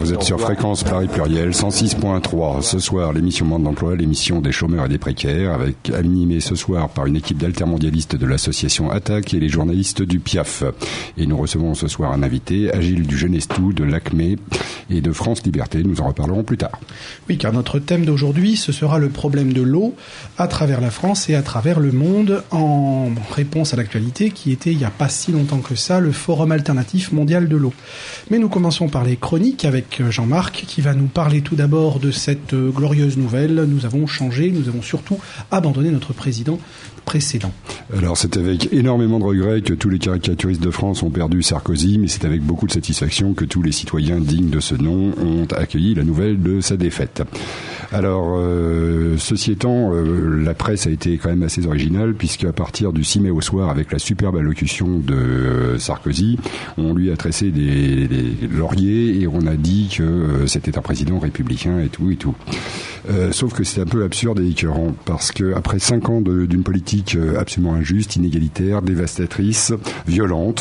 Vous êtes sur Fréquence Paris Pluriel 106.3. Ce soir, l'émission Monde d'Emploi, l'émission des chômeurs et des précaires, animée ce soir par une équipe d'altermondialistes de l'association Attaque et les journalistes du PIAF. Et nous recevons ce soir un invité, Agile du Genestou, de l'ACME et de France Liberté. Nous en reparlerons plus tard. Oui, car notre thème d'aujourd'hui, ce sera le problème de l'eau à travers la France et à travers le monde, en réponse à l'actualité qui était, il n'y a pas si longtemps que ça, le Forum alternatif mondial de l'eau. Mais nous commençons par les chroniques avec Jean-Marc qui va nous parler tout d'abord de cette glorieuse nouvelle. Nous avons changé, nous avons surtout abandonné notre président précédent. Alors c'est avec énormément de regrets que tous les caricaturistes de France ont perdu Sarkozy, mais c'est avec beaucoup de satisfaction que tous les citoyens dignes de ce nom ont accueilli la nouvelle de sa défaite. Alors, ceci étant, la presse a été quand même assez originale, puisque à partir du 6 mai au soir, avec la superbe allocution de Sarkozy, on lui a tressé des lauriers et on a dit que c'était un président républicain et tout et tout. Sauf que c'est un peu absurde et écœurant, parce que après 5 ans d'une politique absolument injuste, inégalitaire, dévastatrice, violente,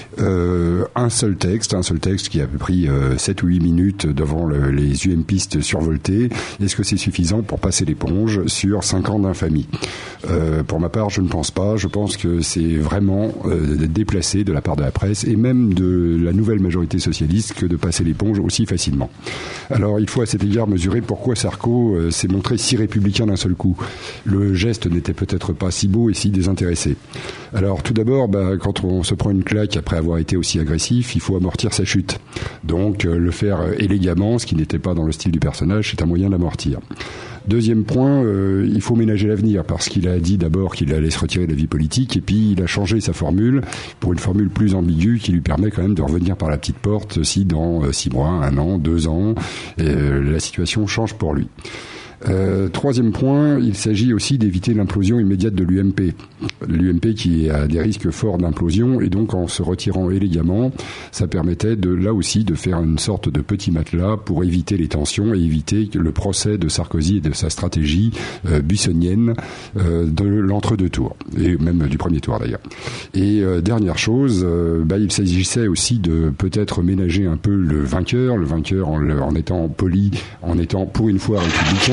un seul texte qui a pris 7 ou 8 minutes devant les UMPistes survoltés, est-ce que c'est suffisant pour passer l'éponge sur 5 ans d'infamie? Pour ma part, je ne pense pas. Je pense que c'est vraiment déplacé de la part de la presse et même de la nouvelle majorité socialiste que de passer l'éponge aussi facilement. Alors, il faut à cet égard mesurer pourquoi Sarko s'est montré si républicain d'un seul coup. Le geste n'était peut-être pas si beau et si désintéressé. Alors, tout d'abord, quand on se prend une claque après avoir été aussi agressif, il faut amortir sa chute. Donc, le faire élégamment, ce qui n'était pas dans le style du personnage, c'est un moyen d'amortir. Deuxième point, il faut ménager l'avenir, parce qu'il a dit d'abord qu'il allait se retirer de la vie politique, et puis il a changé sa formule pour une formule plus ambiguë qui lui permet quand même de revenir par la petite porte si dans 6 mois, 1 an, 2 ans, la situation change pour lui. Troisième point, il s'agit aussi d'éviter l'implosion immédiate de l'UMP. L'UMP qui a des risques forts d'implosion, et donc en se retirant élégamment, ça permettait là aussi de faire une sorte de petit matelas pour éviter les tensions et éviter le procès de Sarkozy et de sa stratégie buissonnienne de l'entre-deux tours, et même du premier tour d'ailleurs. Et dernière chose, il s'agissait aussi de peut-être ménager un peu le vainqueur en étant poli, en étant pour une fois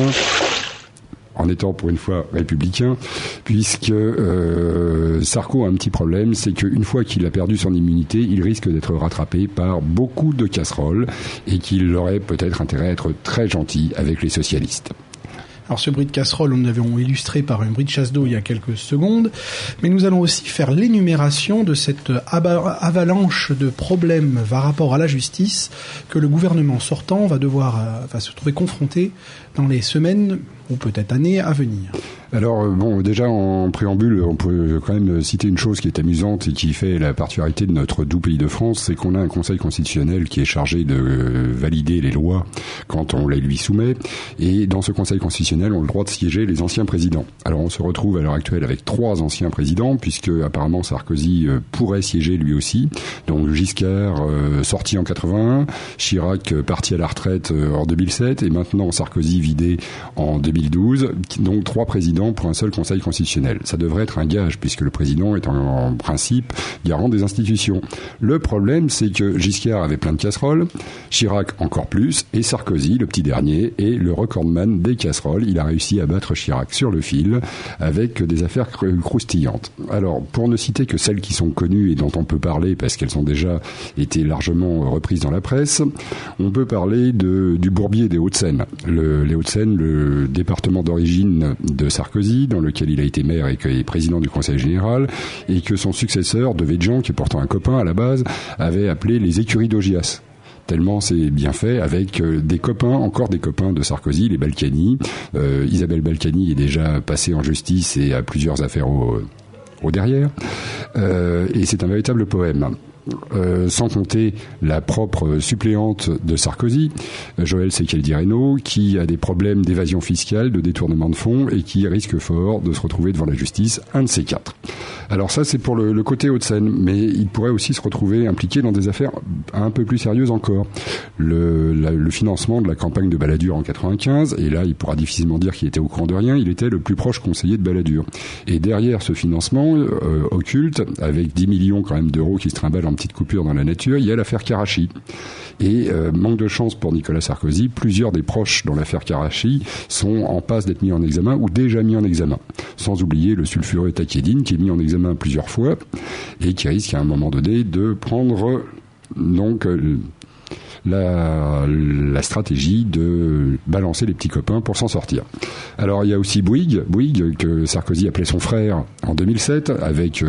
républicain, puisque Sarko a un petit problème, c'est qu'une fois qu'il a perdu son immunité, il risque d'être rattrapé par beaucoup de casseroles et qu'il aurait peut-être intérêt à être très gentil avec les socialistes. Alors ce bruit de casserole, nous l'avons illustré par un bruit de chasse d'eau il y a quelques secondes, mais nous allons aussi faire l'énumération de cette avalanche de problèmes par rapport à la justice que le gouvernement sortant va se trouver confronté dans les semaines ou peut-être années à venir. Alors déjà en préambule, on peut quand même citer une chose qui est amusante et qui fait la particularité de notre doux pays de France, c'est qu'on a un Conseil constitutionnel qui est chargé de valider les lois quand on les lui soumet, et dans ce Conseil constitutionnel ont le droit de siéger les anciens présidents. Alors on se retrouve à l'heure actuelle avec 3 anciens présidents, puisque apparemment Sarkozy pourrait siéger lui aussi. Donc Giscard sorti en 81, Chirac parti à la retraite en 2007, et maintenant Sarkozy vidé en 2012. Donc 3 présidents pour un seul Conseil constitutionnel. Ça devrait être un gage, puisque le président est en principe garant des institutions. Le problème, c'est que Giscard avait plein de casseroles, Chirac encore plus, et Sarkozy, le petit dernier, est le recordman des casseroles. Il a réussi à battre Chirac sur le fil avec des affaires croustillantes. Alors, pour ne citer que celles qui sont connues et dont on peut parler, parce qu'elles ont déjà été largement reprises dans la presse, on peut parler du Bourbier des Hauts-de-Seine. Les Hauts-de-Seine, le département d'origine de Sarkozy, dans lequel il a été maire et qu'il est président du Conseil général, et que son successeur, Devedjian, qui est pourtant un copain à la base, avait appelé les écuries d'Augias. Tellement c'est bien fait, avec encore des copains de Sarkozy, les Balkany. Isabelle Balkany est déjà passée en justice et a plusieurs affaires au derrière. Et c'est un véritable poème. Sans compter la propre suppléante de Sarkozy, Joëlle Sequel-Direno, qui a des problèmes d'évasion fiscale, de détournement de fonds et qui risque fort de se retrouver devant la justice, un de ces 4. Alors ça, c'est pour le côté Hauts-de-Seine, mais il pourrait aussi se retrouver impliqué dans des affaires un peu plus sérieuses encore. Le financement de la campagne de Balladur en 95, et là, il pourra difficilement dire qu'il était au courant de rien, il était le plus proche conseiller de Balladur. Et derrière ce financement occulte, avec 10 millions quand même d'euros qui se trimballent en petite coupure dans la nature, il y a l'affaire Karachi. Et manque de chance pour Nicolas Sarkozy, plusieurs des proches dans l'affaire Karachi sont en passe d'être mis en examen ou déjà mis en examen. Sans oublier le sulfureux Taqieddine qui est mis en examen plusieurs fois et qui risque à un moment donné de prendre donc la stratégie de balancer les petits copains pour s'en sortir. Alors il y a aussi Bouygues que Sarkozy appelait son frère en 2007 avec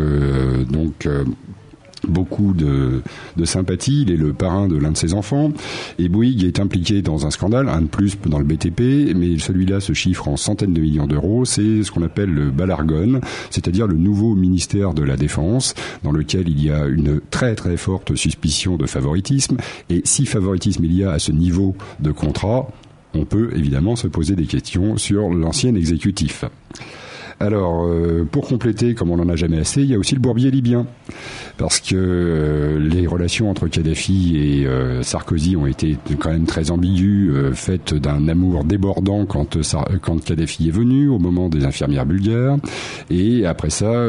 beaucoup de sympathie. Il est le parrain de l'un de ses enfants. Et Bouygues est impliqué dans un scandale, un de plus dans le BTP, mais celui-là se chiffre en centaines de millions d'euros. C'est ce qu'on appelle le Balargone, c'est-à-dire le nouveau ministère de la Défense, dans lequel il y a une très très forte suspicion de favoritisme. Et si favoritisme il y a à ce niveau de contrat, on peut évidemment se poser des questions sur l'ancien exécutif. Alors, pour compléter, comme on n'en a jamais assez, il y a aussi le bourbier libyen. Parce que les relations entre Kadhafi et Sarkozy ont été quand même très ambiguës, faites d'un amour débordant quand Kadhafi est venu, au moment des infirmières bulgares. Et après ça,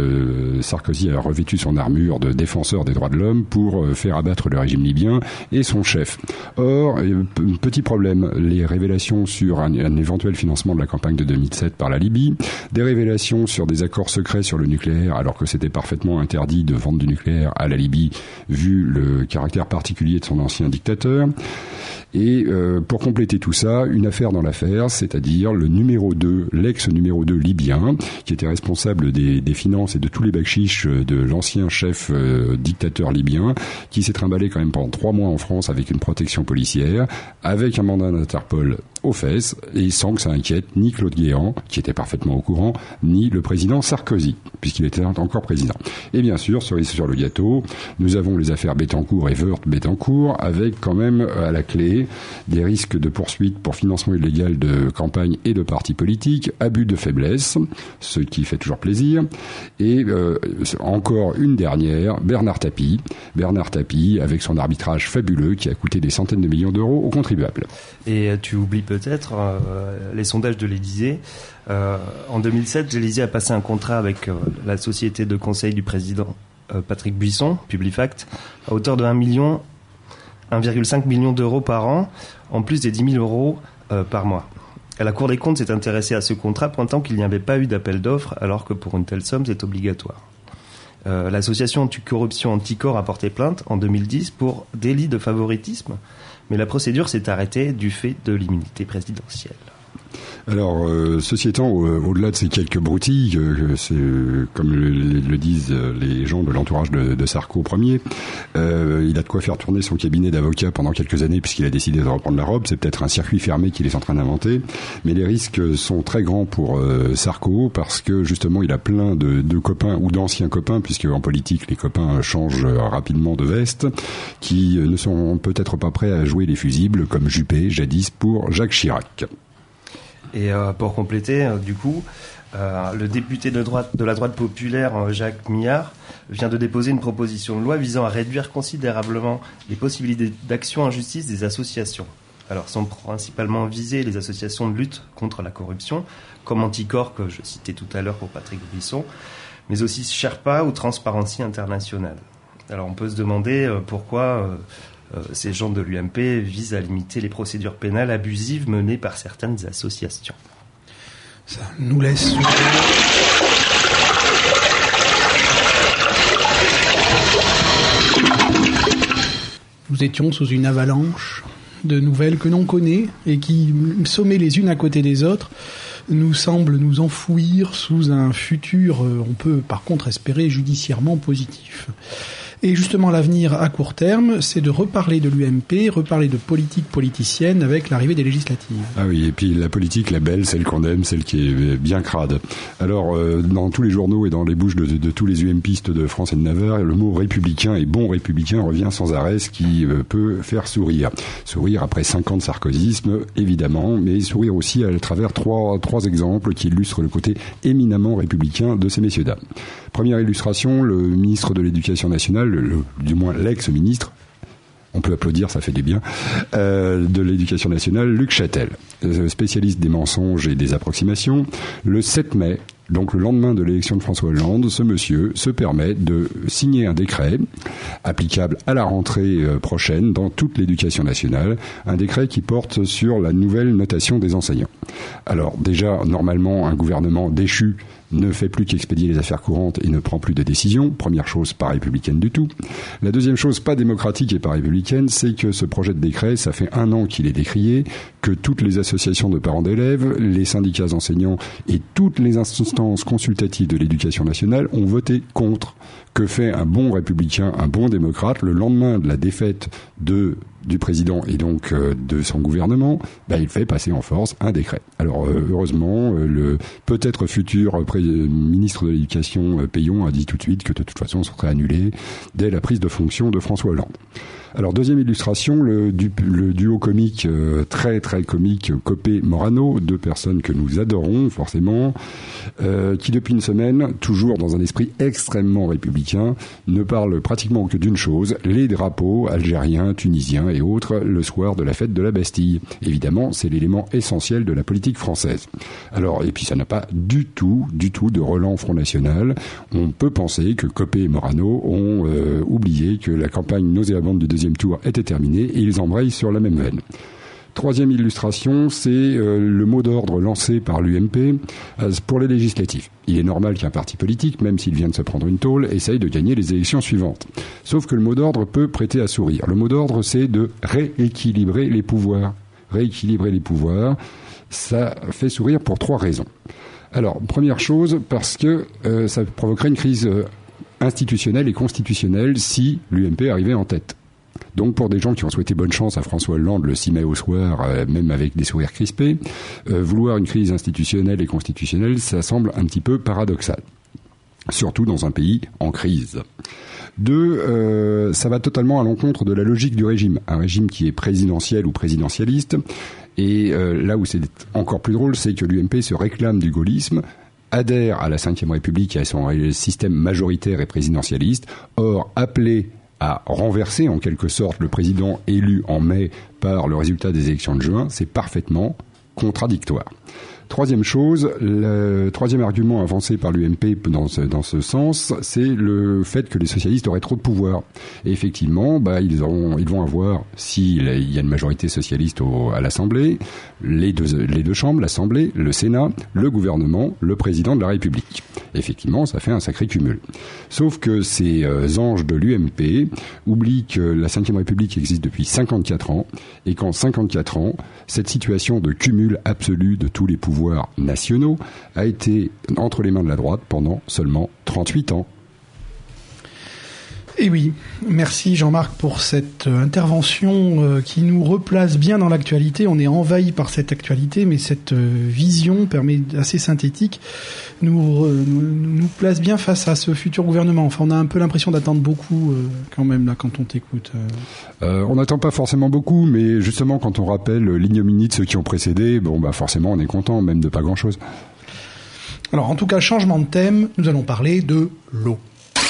Sarkozy a revêtu son armure de défenseur des droits de l'homme pour faire abattre le régime libyen et son chef. Or, petit problème, les révélations sur un éventuel financement de la campagne de 2007 par la Libye, des révélations sur des accords secrets sur le nucléaire, alors que c'était parfaitement interdit de vendre du nucléaire à la Libye, vu le caractère particulier de son ancien dictateur. Et pour compléter tout ça, une affaire dans l'affaire, c'est-à-dire le numéro 2, l'ex-numéro 2 libyen, qui était responsable des finances et de tous les bakchiches de l'ancien chef dictateur libyen, qui s'est trimballé quand même pendant 3 mois en France avec une protection policière, avec un mandat d'Interpol aux fesses, et sans que ça inquiète ni Claude Guéant, qui était parfaitement au courant, ni le président Sarkozy, puisqu'il était encore président. Et bien sûr, cerise sur le gâteau, nous avons les affaires Bettencourt et Woerth-Bettencourt, avec quand même à la clé des risques de poursuite pour financement illégal de campagne et de partis politiques, abus de faiblesse, ce qui fait toujours plaisir, et encore une dernière, Bernard Tapie, avec son arbitrage fabuleux qui a coûté des centaines de millions d'euros aux contribuables. Et tu oublies peut-être les sondages de l'Élysée. En 2007, l'Élysée a passé un contrat avec la société de conseil du président Patrick Buisson, Publifact, à hauteur de 1,5 million d'euros par an, en plus des 10 000 euros par mois. Et la Cour des comptes s'est intéressée à ce contrat, pointant qu'il n'y avait pas eu d'appel d'offres, alors que pour une telle somme, c'est obligatoire. L'association anticorruption Anticor a porté plainte en 2010 pour délit de favoritisme, mais la procédure s'est arrêtée du fait de l'immunité présidentielle. Alors, ceci étant, au-delà de ces quelques broutilles, c'est comme le disent les gens de l'entourage de Sarko premier, il a de quoi faire tourner son cabinet d'avocats pendant quelques années puisqu'il a décidé de reprendre la robe. C'est peut-être un circuit fermé qu'il est en train d'inventer, mais les risques sont très grands pour Sarko parce que justement il a plein de copains ou d'anciens copains, puisque en politique les copains changent rapidement de veste, qui ne sont peut-être pas prêts à jouer les fusibles comme Juppé jadis pour Jacques Chirac. Et pour compléter, du coup, le député de la droite populaire, Jacques Millard, vient de déposer une proposition de loi visant à réduire considérablement les possibilités d'action en justice des associations. Alors, sont principalement visées les associations de lutte contre la corruption, comme Anticor, que je citais tout à l'heure pour Patrick Buisson, mais aussi Sherpa ou Transparency International. Alors, on peut se demander pourquoi... ces gens de l'UMP visent à limiter les procédures pénales abusives menées par certaines associations. Ça nous laisse... Nous étions sous une avalanche de nouvelles que l'on connaît et qui, sommées les unes à côté des autres, nous semblent nous enfouir sous un futur, on peut par contre espérer, judiciairement positif. Et justement, l'avenir à court terme, c'est de reparler de l'UMP, reparler de politique politicienne avec l'arrivée des législatives. Ah oui, et puis la politique, la belle, celle qu'on aime, celle qui est bien crade. Alors, dans tous les journaux et dans les bouches de tous les UMPistes de France et de Navarre, le mot républicain et bon républicain revient sans arrêt, ce qui peut faire sourire. Sourire après 5 ans de sarkozysme, évidemment, mais sourire aussi à travers trois exemples qui illustrent le côté éminemment républicain de ces messieurs-dames. Première illustration, le ministre de l'Éducation nationale, du moins l'ex-ministre, on peut applaudir, ça fait du bien, de l'Éducation nationale, Luc Châtel, spécialiste des mensonges et des approximations. Le 7 mai, Donc le lendemain de l'élection de François Hollande, ce monsieur se permet de signer un décret applicable à la rentrée prochaine dans toute l'éducation nationale, un décret qui porte sur la nouvelle notation des enseignants. Alors déjà, normalement, un gouvernement déchu ne fait plus qu'expédier les affaires courantes et ne prend plus de décisions. Première chose, pas républicaine du tout. La deuxième chose, pas démocratique et pas républicaine, c'est que ce projet de décret, ça fait 1 an qu'il est décrié, que toutes les associations de parents d'élèves, les syndicats enseignants et toutes les instances consultatives de l'éducation nationale ont voté contre. Que fait un bon républicain, un bon démocrate, le lendemain de la défaite du président et donc de son gouvernement, il fait passer en force un décret. Alors heureusement, le peut-être futur ministre de l'Éducation, Payon, a dit tout de suite que de toute façon, ça serait annulé dès la prise de fonction de François Hollande. Alors deuxième illustration, le duo comique, très très comique, Copé-Morano, 2 personnes que nous adorons forcément, qui depuis une semaine, toujours dans un esprit extrêmement républicain, ne parlent pratiquement que d'une chose, les drapeaux algériens, tunisiens et autres le soir de la fête de la Bastille. Évidemment, c'est l'élément essentiel de la politique française. Alors, et puis ça n'a pas du tout de relent Front National. On peut penser que Copé et Morano ont oublié que la campagne nauséabonde du deuxième tour était terminée et ils embrayent sur la même veine. Troisième illustration, c'est le mot d'ordre lancé par l'UMP pour les législatives. Il est normal qu'un parti politique, même s'il vient de se prendre une tôle, essaye de gagner les élections suivantes. Sauf que le mot d'ordre peut prêter à sourire. Le mot d'ordre, c'est de rééquilibrer les pouvoirs. Rééquilibrer les pouvoirs, ça fait sourire pour 3 raisons. Alors, première chose, parce que ça provoquerait une crise institutionnelle et constitutionnelle si l'UMP arrivait en tête. Donc pour des gens qui ont souhaité bonne chance à François Hollande le 6 mai au soir, même avec des sourires crispés, vouloir une crise institutionnelle et constitutionnelle, ça semble un petit peu paradoxal. Surtout dans un pays en crise. 2, ça va totalement à l'encontre de la logique du régime. Un régime qui est présidentiel ou présidentialiste. Et là où c'est encore plus drôle, c'est que l'UMP se réclame du gaullisme, adhère à la Ve République et à son système majoritaire et présidentialiste. Or, appelé à renverser en quelque sorte le président élu en mai par le résultat des élections de juin, c'est parfaitement contradictoire. Troisième chose, le troisième argument avancé par l'UMP dans ce sens, c'est le fait que les socialistes auraient trop de pouvoir. Et effectivement, ils vont avoir, s'il y a une majorité socialiste à l'Assemblée, les deux chambres, l'Assemblée, le Sénat, le gouvernement, le président de la République. Effectivement, ça fait un sacré cumul. Sauf que ces anges de l'UMP oublient que la Ve République existe depuis 54 ans et qu'en 54 ans, cette situation de cumul absolu de tous les pouvoirs nationaux a été entre les mains de la droite pendant seulement 38 ans. Et oui, merci Jean-Marc pour cette intervention qui nous replace bien dans l'actualité. On est envahi par cette actualité, mais cette vision assez synthétique nous place bien face à ce futur gouvernement. Enfin, on a un peu l'impression d'attendre beaucoup quand même là quand on t'écoute. On n'attend pas forcément beaucoup, mais justement quand on rappelle l'ignominie de ceux qui ont précédé, forcément on est content, même de pas grand-chose. Alors en tout cas, changement de thème, nous allons parler de l'eau.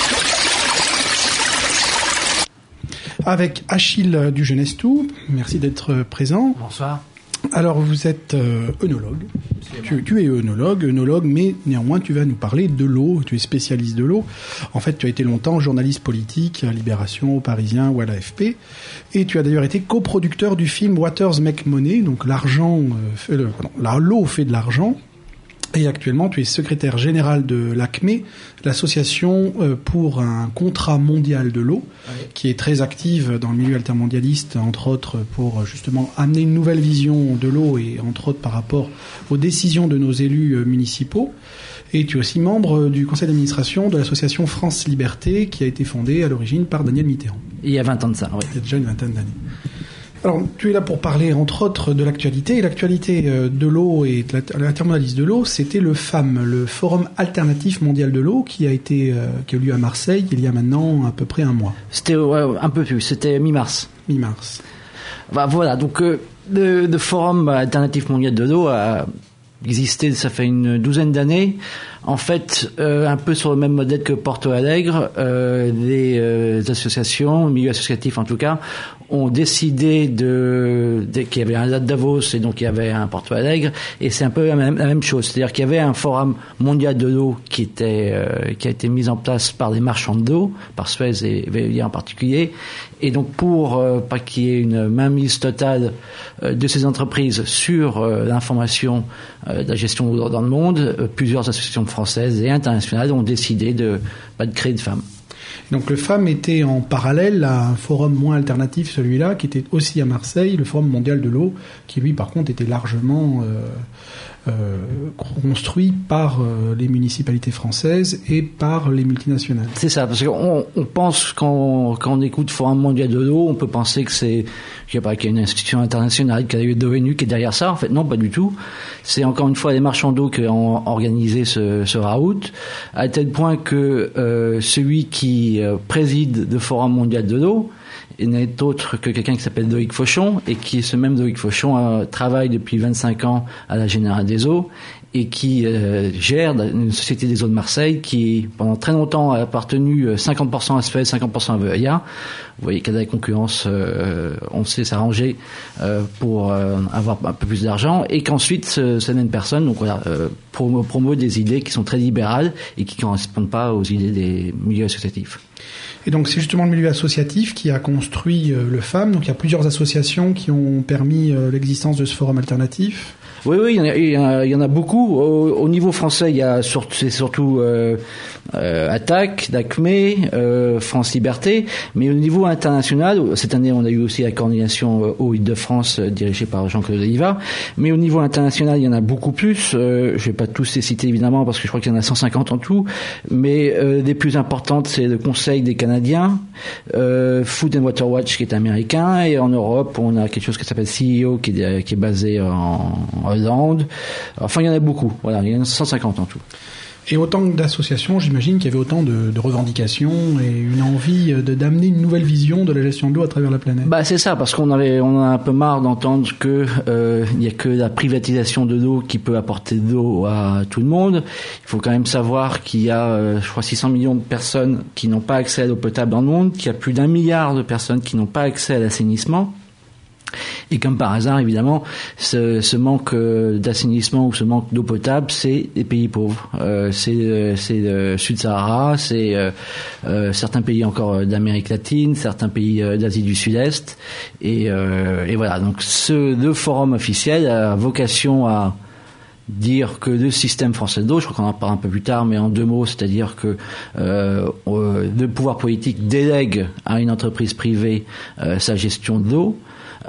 Avec Achille du Genestou. Merci d'être présent. Bonsoir. Alors, vous êtes œnologue. Tu es œnologue, mais néanmoins, tu vas nous parler de l'eau. Tu es spécialiste de l'eau. En fait, tu as été longtemps journaliste politique à Libération, au Parisien ou à l'AFP. Et tu as d'ailleurs été coproducteur du film Waters Make Money. Donc, l'eau fait de l'argent. Et actuellement, tu es secrétaire général de l'ACME, l'association pour un contrat mondial de l'eau, qui est très active dans le milieu altermondialiste, entre autres pour justement amener une nouvelle vision de l'eau et entre autres par rapport aux décisions de nos élus municipaux. Et tu es aussi membre du conseil d'administration de l'association France Liberté, qui a été fondée à l'origine par Daniel Mitterrand. Il y a 20 ans de ça, oui. Il y a déjà une vingtaine d'années. Alors, tu es là pour parler, entre autres, de l'actualité. Et l'actualité de l'eau et de l'intermondialisme de l'eau, c'était le FAM, le Forum Alternatif Mondial de l'eau, qui a eu lieu à Marseille il y a maintenant à peu près un mois. C'était un peu plus, c'était mi-mars. Mi-mars. Voilà, donc le Forum Alternatif Mondial de l'eau a existé, ça fait une douzaine d'années. En fait, un peu sur le même modèle que Porto Alegre, les associations, le milieu associatif en tout cas, ont décidé qu'il y avait un Davos et donc il y avait un Porto Alegre, et c'est un peu la même chose, c'est-à-dire qu'il y avait un forum mondial de l'eau qui a été mis en place par des marchands d'eau, par Suez et Veolia en particulier, et donc pour pas qu'il y ait une mainmise totale de ces entreprises sur l'information de la gestion de l'eau dans le monde, plusieurs associations françaises et internationales ont décidé de créer de FAM. Donc le FAM était en parallèle à un forum moins alternatif, celui-là, qui était aussi à Marseille, le Forum mondial de l'eau, qui lui par contre était largement construit par les municipalités françaises et par les multinationales. C'est ça, parce qu'on pense quand on écoute Forum mondial de l'eau, on peut penser que qu'il y a une institution internationale, qu'il y a l'ONU qui est derrière ça. En fait, non, pas du tout. C'est encore une fois les marchands d'eau qui ont organisé ce raout, à tel point que celui qui préside le Forum mondial de l'eau n'est autre que quelqu'un qui s'appelle Loïc Fauchon, et qui, ce même Loïc Fauchon, travaille depuis 25 ans à la Générale des Eaux, et qui gère une société des eaux de Marseille qui, pendant très longtemps, a appartenu 50% à Suez, 50% à Veolia. Vous voyez qu'il y a des concurrences, on sait s'arranger pour avoir un peu plus d'argent, et qu'ensuite, cette même personne, donc voilà, promeut des idées qui sont très libérales et qui ne correspondent pas aux idées des milieux associatifs. Et donc c'est justement le milieu associatif qui a construit le FAM. Donc il y a plusieurs associations qui ont permis l'existence de ce forum alternatif. Oui, il y en a beaucoup. Au niveau français, c'est surtout Attac, d'ACME, France Liberté. Mais au niveau international, cette année, on a eu aussi la coordination eau Île-de-France dirigée par Jean-Claude Oliva. Mais au niveau international, il y en a beaucoup plus. Je vais pas tous les citer évidemment parce que je crois qu'il y en a 150 en tout. Mais les plus importantes, c'est le Conseil des Canadiens, Food and Water Watch qui est américain, et en Europe, on a quelque chose qui s'appelle CEO qui est basé en Hollande. Enfin, il y en a beaucoup. Voilà, il y en a 150 en tout. Et autant d'associations, j'imagine qu'il y avait autant de revendications et une envie d'amener une nouvelle vision de la gestion de l'eau à travers la planète. Bah c'est ça, parce on a un peu marre d'entendre que il y a que la privatisation de l'eau qui peut apporter de l'eau à tout le monde. Il faut quand même savoir qu'il y a, je crois, 600 millions de personnes qui n'ont pas accès à l'eau potable dans le monde, qu'il y a plus d'1 milliard de personnes qui n'ont pas accès à l'assainissement. Et comme par hasard, évidemment, ce manque d'assainissement ou ce manque d'eau potable, c'est les pays pauvres. C'est le Sud-Sahara, c'est certains pays encore d'Amérique latine, certains pays d'Asie du Sud-Est. Et voilà, donc le forum officiel a vocation à dire que le système français d'eau, je crois qu'on en parle un peu plus tard, mais en 2 mots, c'est-à-dire que le pouvoir politique délègue à une entreprise privée sa gestion de l'eau.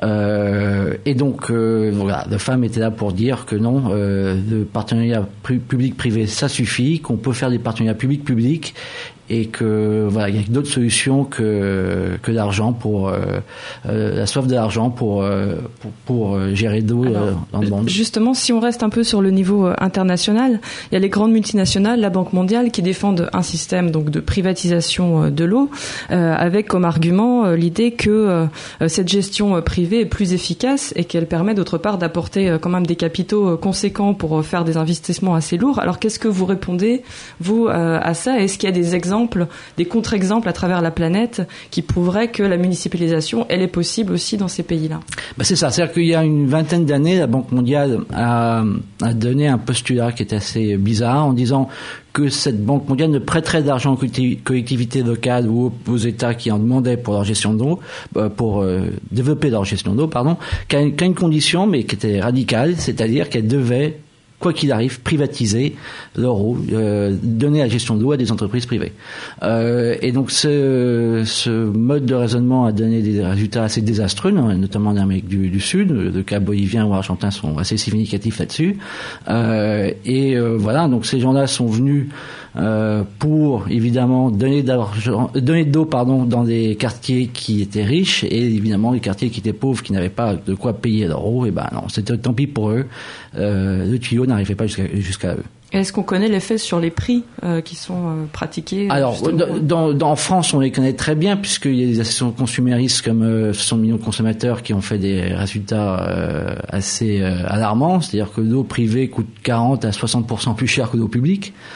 Et donc voilà, le FAM était là pour dire que non, le partenariat public-privé ça suffit, qu'on peut faire des partenariats public-public, et que voilà, il y a d'autres solutions que l'argent pour la soif de l'argent pour gérer l'eau dans le monde. Justement, si on reste un peu sur le niveau international, il y a les grandes multinationales, la Banque mondiale, qui défendent un système donc de privatisation de l'eau, avec comme argument l'idée que cette gestion privée est plus efficace et qu'elle permet d'autre part d'apporter quand même des capitaux conséquents pour faire des investissements assez lourds. Alors qu'est-ce que vous répondez vous à ça? Est-ce qu'il y a des exemples, des contre-exemples à travers la planète qui prouveraient que la municipalisation, elle est possible aussi dans ces pays-là? C'est ça. C'est-à-dire qu'il y a une vingtaine d'années, la Banque mondiale a donné un postulat qui est assez bizarre en disant que cette Banque mondiale ne prêterait d'argent aux collectivités locales ou aux États qui en demandaient pour leur gestion d'eau, pour développer leur gestion d'eau, qu'à une condition, mais qui était radicale, c'est-à-dire qu'elle devait, quoi qu'il arrive, privatiser leur eau, donner la gestion de l'eau à des entreprises privées. Et donc ce mode de raisonnement a donné des résultats assez désastreux, notamment en Amérique du Sud. Le cas bolivien ou argentin sont assez significatifs là-dessus. Voilà, donc ces gens-là sont venus pour évidemment donner de l'eau dans des quartiers qui étaient riches, et évidemment les quartiers qui étaient pauvres, qui n'avaient pas de quoi payer leur eau, et non, c'était tant pis pour eux. Le tuyau n'arrivait pas jusqu'à eux. Est-ce qu'on connaît l'effet sur les prix qui sont pratiqués? Alors, en France, on les connaît très bien, puisqu'il y a des associations consuméristes comme 60 millions de consommateurs qui ont fait des résultats assez alarmants. C'est-à-dire que l'eau privée coûte 40 à 60% plus cher que l'eau publique.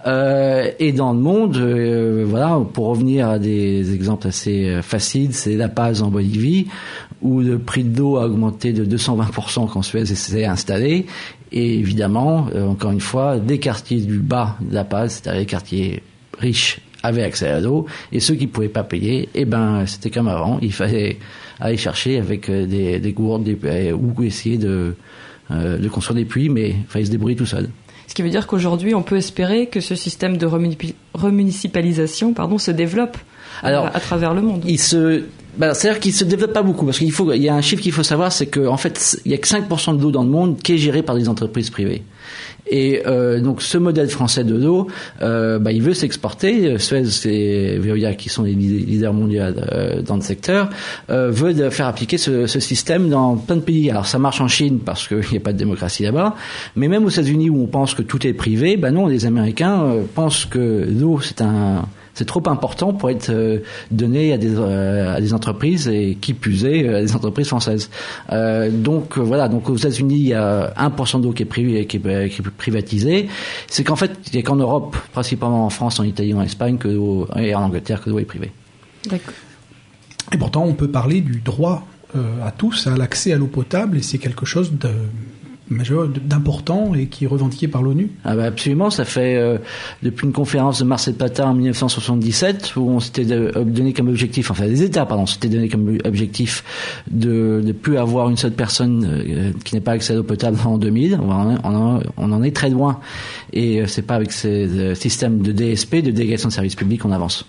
Et dans le monde, voilà, pour revenir à des exemples assez faciles, c'est La Paz en Bolivie, où le prix de l'eau a augmenté de 220% quand Suez s'est installé. Et évidemment, encore une fois, des quartiers du bas de La Paz, c'est-à-dire les quartiers riches, avaient accès à l'eau, et ceux qui pouvaient pas payer, c'était comme avant, il fallait aller chercher avec des gourdes, ou essayer de construire des puits, mais il fallait se débrouiller tout seul. Ce qui veut dire qu'aujourd'hui, on peut espérer que ce système de remunicipalisation, se développe à travers le monde. C'est-à-dire qu'il se développe pas beaucoup, parce qu'il y a un chiffre qu'il faut savoir, c'est que en fait, il y a que 5% de l'eau dans le monde qui est gérée par des entreprises privées. Et donc ce modèle français de l'eau, il veut s'exporter. Suez et Veolia, qui sont les leaders mondiaux dans le secteur, veulent faire appliquer ce système dans plein de pays. Alors ça marche en Chine parce qu'il n'y a pas de démocratie là-bas, mais même aux États-Unis où on pense que tout est privé, non, les Américains pensent que l'eau c'est trop important pour être donné à des entreprises, et qui plus est à des entreprises françaises. Donc aux États-Unis, il y a 1% d'eau qui est privatisée. C'est qu'en fait, il n'y a qu'en Europe, principalement en France, en Italie, en Espagne et en Angleterre, que l'eau est privée. D'accord. Et pourtant, on peut parler du droit à tous à l'accès à l'eau potable, et c'est quelque chose d'important et qui est revendiqué par l'ONU. Absolument, ça fait depuis une conférence de Marcel Patin en 1977 où on s'était donné comme objectif, les États s'étaient donné comme objectif de ne plus avoir une seule personne qui n'ait pas accès à l'eau potable en 2000. On en est très loin, et c'est pas avec ces systèmes de DSP, de délégation de service public, qu'on avance.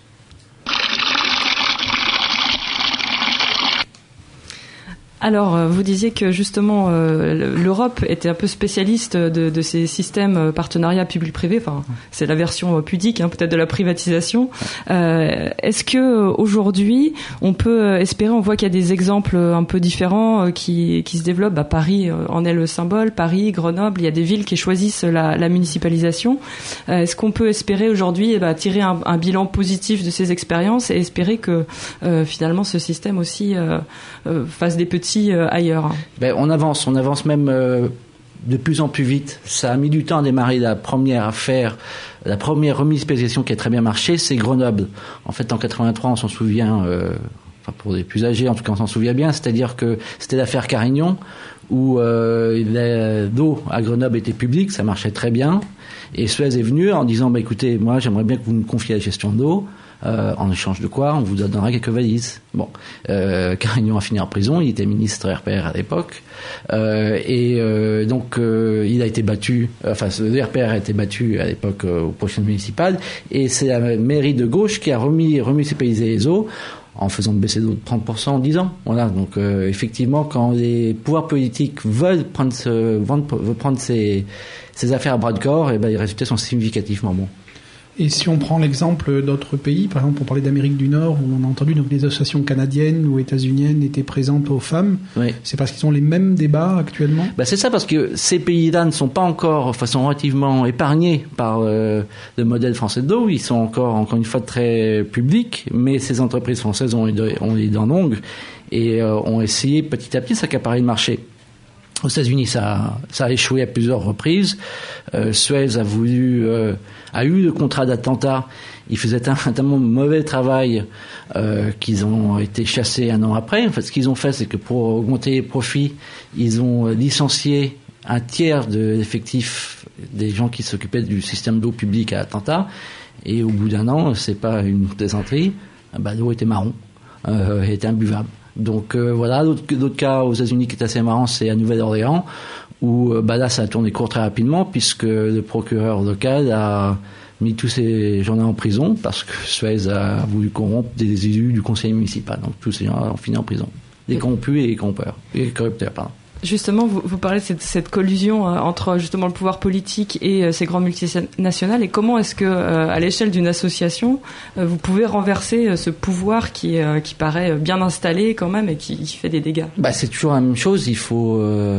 Alors, vous disiez que justement l'Europe était un peu spécialiste de ces systèmes partenariats public-privé. C'est la version pudique, peut-être, de la privatisation. Est-ce que aujourd'hui, on peut espérer, on voit qu'il y a des exemples un peu différents qui se développent. Paris en est le symbole. Paris, Grenoble, il y a des villes qui choisissent la municipalisation. Est-ce qu'on peut espérer aujourd'hui tirer un bilan positif de ces expériences et espérer que finalement ce système aussi fasse des petits ailleurs? On avance même de plus en plus vite. Ça a mis du temps à démarrer. La première remunicipalisation qui a très bien marché, c'est Grenoble. En fait, en 83, on s'en souvient, pour les plus âgés, en tout cas, on s'en souvient bien. C'est-à-dire que c'était l'affaire Carignon, où l'eau à Grenoble était publique, ça marchait très bien. Et Suez est venu en disant, écoutez, moi, j'aimerais bien que vous me confiez la gestion d'eau. En échange de quoi on vous donnera quelques valises. Carignon a fini en prison, il était ministre RPR à l'époque, donc il a été battu, le RPR a été battu à l'époque aux prochaines municipales, et c'est la mairie de gauche qui a remunicipalisé les eaux en faisant baisser l'eau de 30% en 10 ans. Voilà, donc effectivement, quand les pouvoirs politiques veulent prendre ces affaires à bras de corps, les résultats sont significativement bons. Et si on prend l'exemple d'autres pays, par exemple, pour parler d'Amérique du Nord, où on a entendu que les associations canadiennes ou états-uniennes étaient présentes aux femmes, oui. C'est parce qu'ils ont les mêmes débats actuellement ? C'est ça, parce que ces pays-là ne sont pas encore, sont relativement épargnés par le modèle français de l'eau. Ils sont encore une fois, très publics, mais ces entreprises françaises ont les dents longues et ont essayé petit à petit de s'accaparer le marché. Aux États-Unis, ça a échoué à plusieurs reprises. Suez a eu le contrat d'Atlanta. Ils faisaient un tellement mauvais travail qu'ils ont été chassés un an après. En fait, ce qu'ils ont fait, c'est que pour augmenter les profits, ils ont licencié un tiers de l'effectif des gens qui s'occupaient du système d'eau publique à Atlanta. Et au bout d'un an, c'est pas une plaisanterie, l'eau était marron, était imbuvable. Donc d'autres cas aux États-Unis qui est assez marrant, c'est à Nouvelle-Orléans, où là ça a tourné court très rapidement, puisque le procureur local a mis tous ces gens-là en prison parce que Suez a voulu corrompre des élus du conseil municipal. Donc tous ces gens-là ont fini en prison. Les corrompus et les corrupteurs, pardon. Justement, vous parlez de cette collusion entre justement le pouvoir politique et ces grandes multinationales. Et comment est-ce que, à l'échelle d'une association, vous pouvez renverser ce pouvoir qui paraît bien installé quand même et qui fait des dégâts ? C'est toujours la même chose. Il faut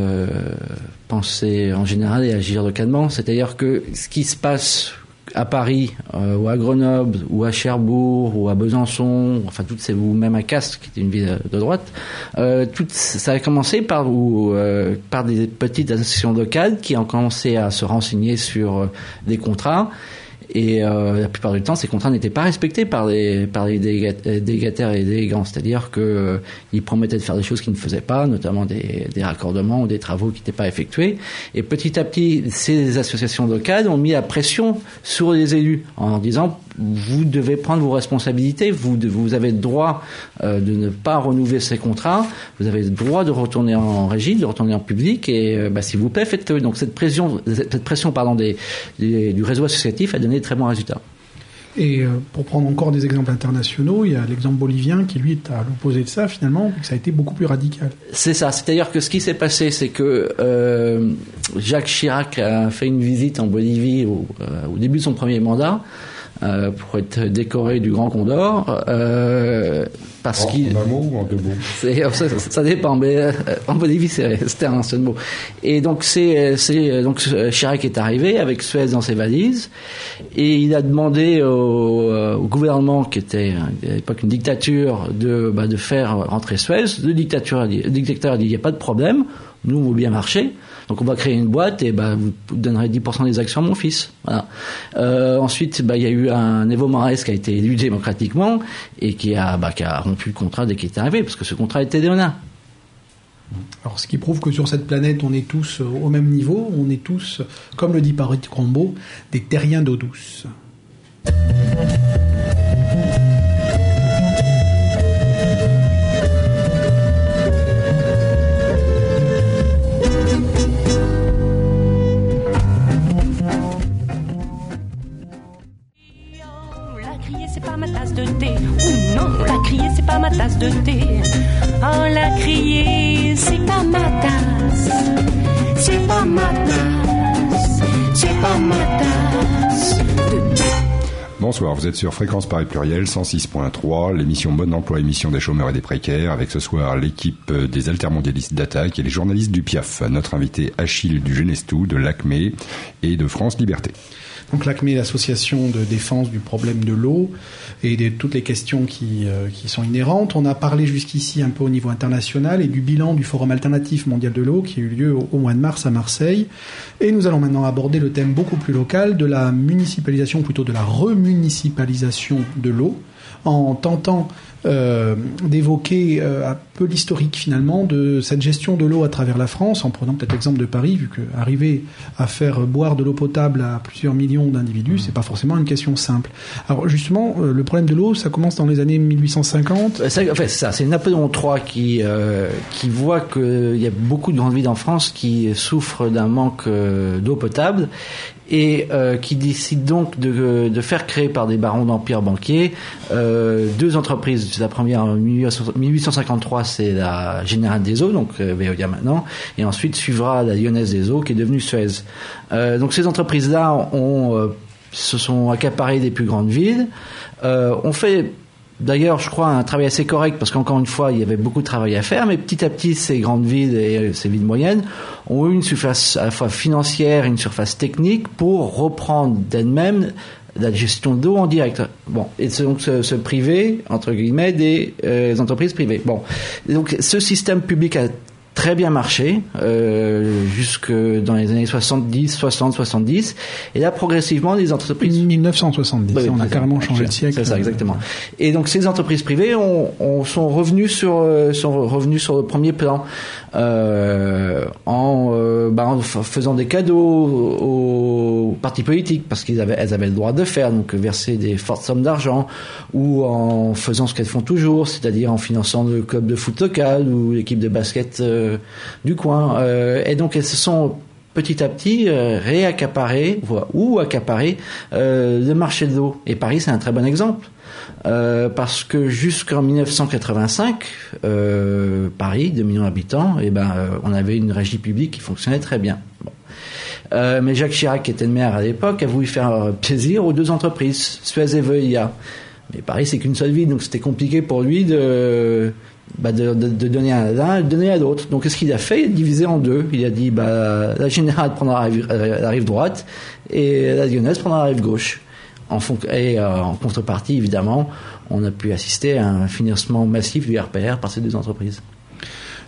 penser en général et agir localement. C'est-à-dire que ce qui se passe à Paris, ou à Grenoble, ou à Cherbourg, ou à Besançon, ou même à Castres, qui était une ville de droite, ça a commencé par des petites associations locales qui ont commencé à se renseigner sur des contrats Et la plupart du temps, ces contrats n'étaient pas respectés par les délégataires et les délégants. C'est-à-dire que ils promettaient de faire des choses qu'ils ne faisaient pas, notamment des raccordements ou des travaux qui n'étaient pas effectués. Et petit à petit, ces associations locales ont mis la pression sur les élus en leur disant vous devez prendre vos responsabilités, vous avez le droit de ne pas renouveler ces contrats, vous avez le droit de retourner en régie, de retourner en public, et s'il vous plaît, faites-le. Donc cette pression du réseau associatif a donné de très bons résultats. Et pour prendre encore des exemples internationaux, il y a l'exemple bolivien qui, lui, est à l'opposé de ça, finalement, vu que ça a été beaucoup plus radical. C'est ça. C'est-à-dire que ce qui s'est passé, c'est que Jacques Chirac a fait une visite en Bolivie au début de son premier mandat, pour être décoré du Grand Condor, parce qu'il... En un mot ou en deux mots? Ça dépend, mais en Bolivie, c'était un seul mot. Et donc, donc Chirac est arrivé avec Suez dans ses valises, et il a demandé au gouvernement, qui était à l'époque une dictature, de faire rentrer Suez. Le dictateur a dit, il n'y a pas de problème, nous, on veut bien marcher. Donc on va créer une boîte et vous donnerez 10% des actions à mon fils. Voilà. Ensuite, il y a eu un Evo Morales qui a été élu démocratiquement et qui a rompu le contrat dès qu'il est arrivé, parce que ce contrat était léonin. Alors, ce qui prouve que sur cette planète, on est tous au même niveau, on est tous, comme le dit Paris Crombo, des terriens d'eau douce. C'est pas ma tasse de thé. On l'a crié, c'est pas ma tasse. C'est pas ma tasse. C'est pas ma tasse de thé. Bonsoir, vous êtes sur Fréquence Paris Pluriel 106.3, l'émission Bon Emploi, émission des chômeurs et des précaires, avec ce soir l'équipe des altermondialistes d'Attaque et les journalistes du PIAF. Notre invité Achille du Genestou, de l'ACME et de France Liberté. Donc l'ACME est l'association de défense du problème de l'eau et de toutes les questions qui sont inhérentes. On a parlé jusqu'ici un peu au niveau international et du bilan du Forum alternatif mondial de l'eau qui a eu lieu au mois de mars à Marseille. Et nous allons maintenant aborder le thème beaucoup plus local de la municipalisation, plutôt de la remunicipalisation de l'eau, en tentant d'évoquer un peu l'historique finalement de cette gestion de l'eau à travers la France, en prenant peut-être l'exemple de Paris, vu qu'arriver à faire boire de l'eau potable à plusieurs millions d'individus, c'est pas forcément une question simple. Alors justement, le problème de l'eau, ça commence dans les années 1850. C'est Napoléon III qui voit qu'il y a beaucoup de grandes villes en France qui souffrent d'un manque d'eau potable, et qui décide donc de faire créer par des barons d'empire banquiers deux entreprises. La première en 1853, c'est la Générale des Eaux, donc Veolia maintenant, et ensuite suivra la Lyonnaise des Eaux qui est devenue Suez. Donc ces entreprises-là se sont accaparées des plus grandes villes. On fait d'ailleurs, je crois, un travail assez correct, parce qu'encore une fois, il y avait beaucoup de travail à faire, mais petit à petit, ces grandes villes et ces villes moyennes ont eu une surface à la fois financière et une surface technique pour reprendre d'elles-mêmes la gestion d'eau en direct. Bon, et donc se priver, entre guillemets, des entreprises privées. Bon, et donc ce système public a très bien marché jusque dans les années 70, et là progressivement les entreprises 1970, on a carrément changé de siècle. C'est ça, exactement. Et donc ces entreprises privées sont revenues sur le premier plan en faisant des cadeaux aux partis politiques, parce elles avaient le droit de le faire, donc verser des fortes sommes d'argent, ou en faisant ce qu'elles font toujours, c'est-à-dire en finançant le club de foot local ou l'équipe de basket du coin, et donc elles se sont petit à petit accaparé le marché de l'eau. Et Paris, c'est un très bon exemple, parce que jusqu'en 1985, Paris, 2 millions d'habitants, on avait une régie publique qui fonctionnait très bien. Bon. Mais Jacques Chirac, qui était le maire à l'époque, a voulu faire plaisir aux deux entreprises, Suez et Veolia. Mais Paris, c'est qu'une seule ville, donc c'était compliqué pour lui de donner à l'un et de donner à l'autre. Donc qu'est-ce qu'il a fait? Il a divisé en deux. Il a dit la Générale prendra la rive droite et la Lyonnaise prendra la rive gauche. En contrepartie, évidemment, on a pu assister à un financement massif du RPR par ces deux entreprises.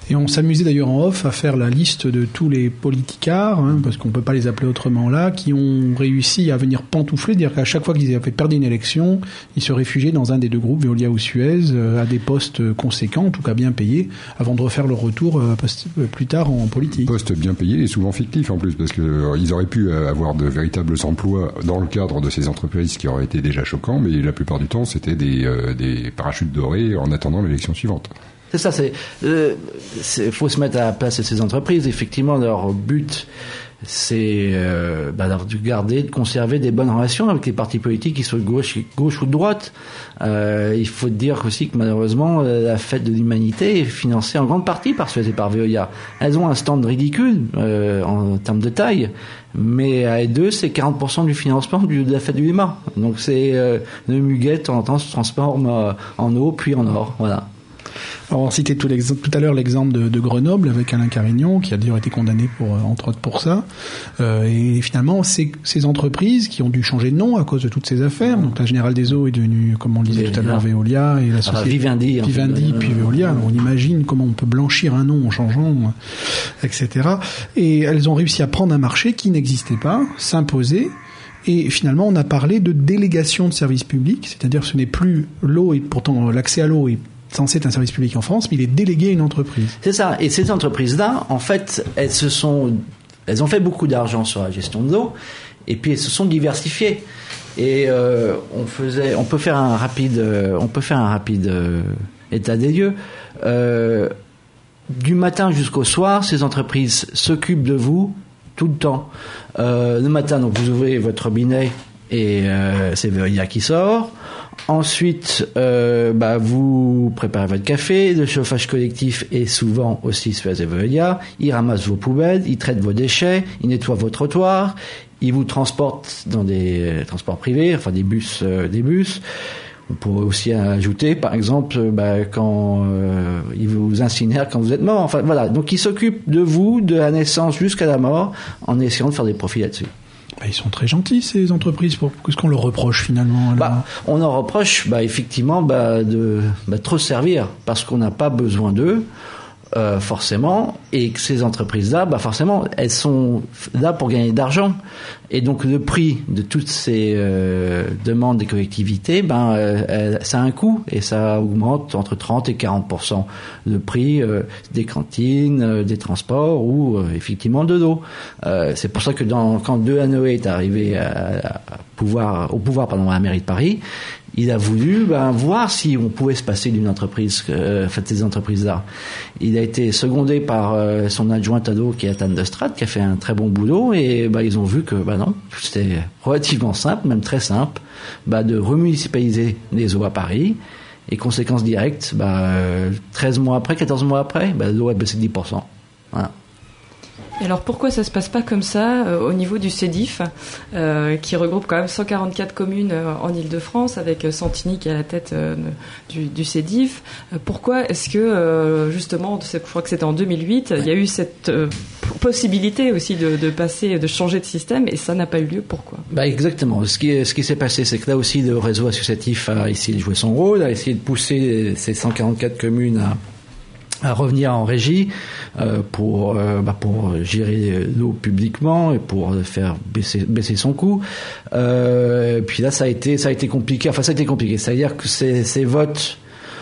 Et on s'amusait d'ailleurs en off à faire la liste de tous les politicards, parce qu'on peut pas les appeler autrement là, qui ont réussi à venir pantoufler, dire qu'à chaque fois qu'ils avaient perdu une élection, ils se réfugiaient dans un des deux groupes, Veolia ou Suez, à des postes conséquents, en tout cas bien payés, avant de refaire leur retour plus tard en politique. Postes bien payés et souvent fictifs en plus, parce que ils auraient pu avoir de véritables emplois dans le cadre de ces entreprises qui auraient été déjà choquants, mais la plupart du temps c'était des parachutes dorés en attendant l'élection suivante. C'est ça, faut se mettre à la place de ces entreprises. Effectivement, leur but, c'est de conserver des bonnes relations avec les partis politiques qui soient de gauche ou de droite. Il faut dire aussi que malheureusement, la fête de l'humanité est financée en grande partie par Suez et par Veolia. Elles ont un stand ridicule en termes de taille, mais à elles deux, c'est 40% du financement de la fête du climat. Donc c'est le muguet, de temps en temps, se transforme en eau puis en or. Voilà. Alors, on citait tout à l'heure l'exemple de Grenoble avec Alain Carignon, qui a d'ailleurs été condamné entre autres pour ça. Et finalement, ces entreprises qui ont dû changer de nom à cause de toutes ces affaires. Donc, la Générale des Eaux est devenue, comme on le disait tout à l'heure, Veolia, et la société Vivendi, puis Veolia. On imagine comment on peut blanchir un nom en changeant, etc. Et elles ont réussi à prendre un marché qui n'existait pas, s'imposer. Et finalement, on a parlé de délégation de services publics, c'est-à-dire que ce n'est plus l'eau, et pourtant l'accès à l'eau est censé être un service public en France, mais il est délégué à une entreprise. C'est ça. Et ces entreprises-là, en fait, elles ont fait beaucoup d'argent sur la gestion de l'eau, et puis elles se sont diversifiées. Et on peut faire un rapide état des lieux. Du matin jusqu'au soir, ces entreprises s'occupent de vous tout le temps. Le matin, donc vous ouvrez votre robinet et c'est Veolia qui sort. Ensuite, vous préparez votre café, le chauffage collectif est souvent aussi Suez et Veolia. Ils ramassent vos poubelles, ils traitent vos déchets, ils nettoient vos trottoirs, ils vous transportent dans des transports privés, enfin des bus. On pourrait aussi ajouter, par exemple, quand ils vous incinèrent quand vous êtes mort. Enfin voilà, donc ils s'occupent de vous de la naissance jusqu'à la mort en essayant de faire des profits là-dessus. Ils sont très gentils, ces entreprises. Qu'est-ce qu'on leur reproche finalement alors ? On leur reproche effectivement de trop se servir parce qu'on n'a pas besoin d'eux forcément, et que ces entreprises-là, forcément, elles sont là pour gagner de l'argent. Et donc le prix de toutes ces demandes des collectivités, ça a un coût et ça augmente entre 30 et 40% le prix des cantines, des transports ou effectivement de l'eau. C'est pour ça que quand Delanoë est arrivé au pouvoir à la mairie de Paris, il a voulu voir si on pouvait se passer d'une entreprise, ces entreprises-là. Il a été secondé par son adjointe à l'eau qui est Anne de Strate, qui a fait un très bon boulot, et ils ont vu que non, c'était relativement simple, même très simple, de remunicipaliser les eaux à Paris, et conséquence directe, 14 mois après, l'eau a baissé de 10%. Voilà. Et alors pourquoi ça se passe pas comme ça au niveau du CEDIF, qui regroupe quand même 144 communes en Île-de-France, avec Santini qui est à la tête du CEDIF. Pourquoi est-ce que justement, je crois que c'était en 2008, il y a eu cette possibilité aussi de passer, de changer de système, et ça n'a pas eu lieu. Pourquoi ? Exactement. Ce qui s'est passé, c'est que là aussi le réseau associatif a essayé de jouer son rôle, a essayé de pousser ces 144 communes à revenir en régie pour gérer l'eau publiquement et pour faire baisser son coût. Puis là, ça a été compliqué. Enfin, ça a été compliqué. C'est-à-dire que ces votes,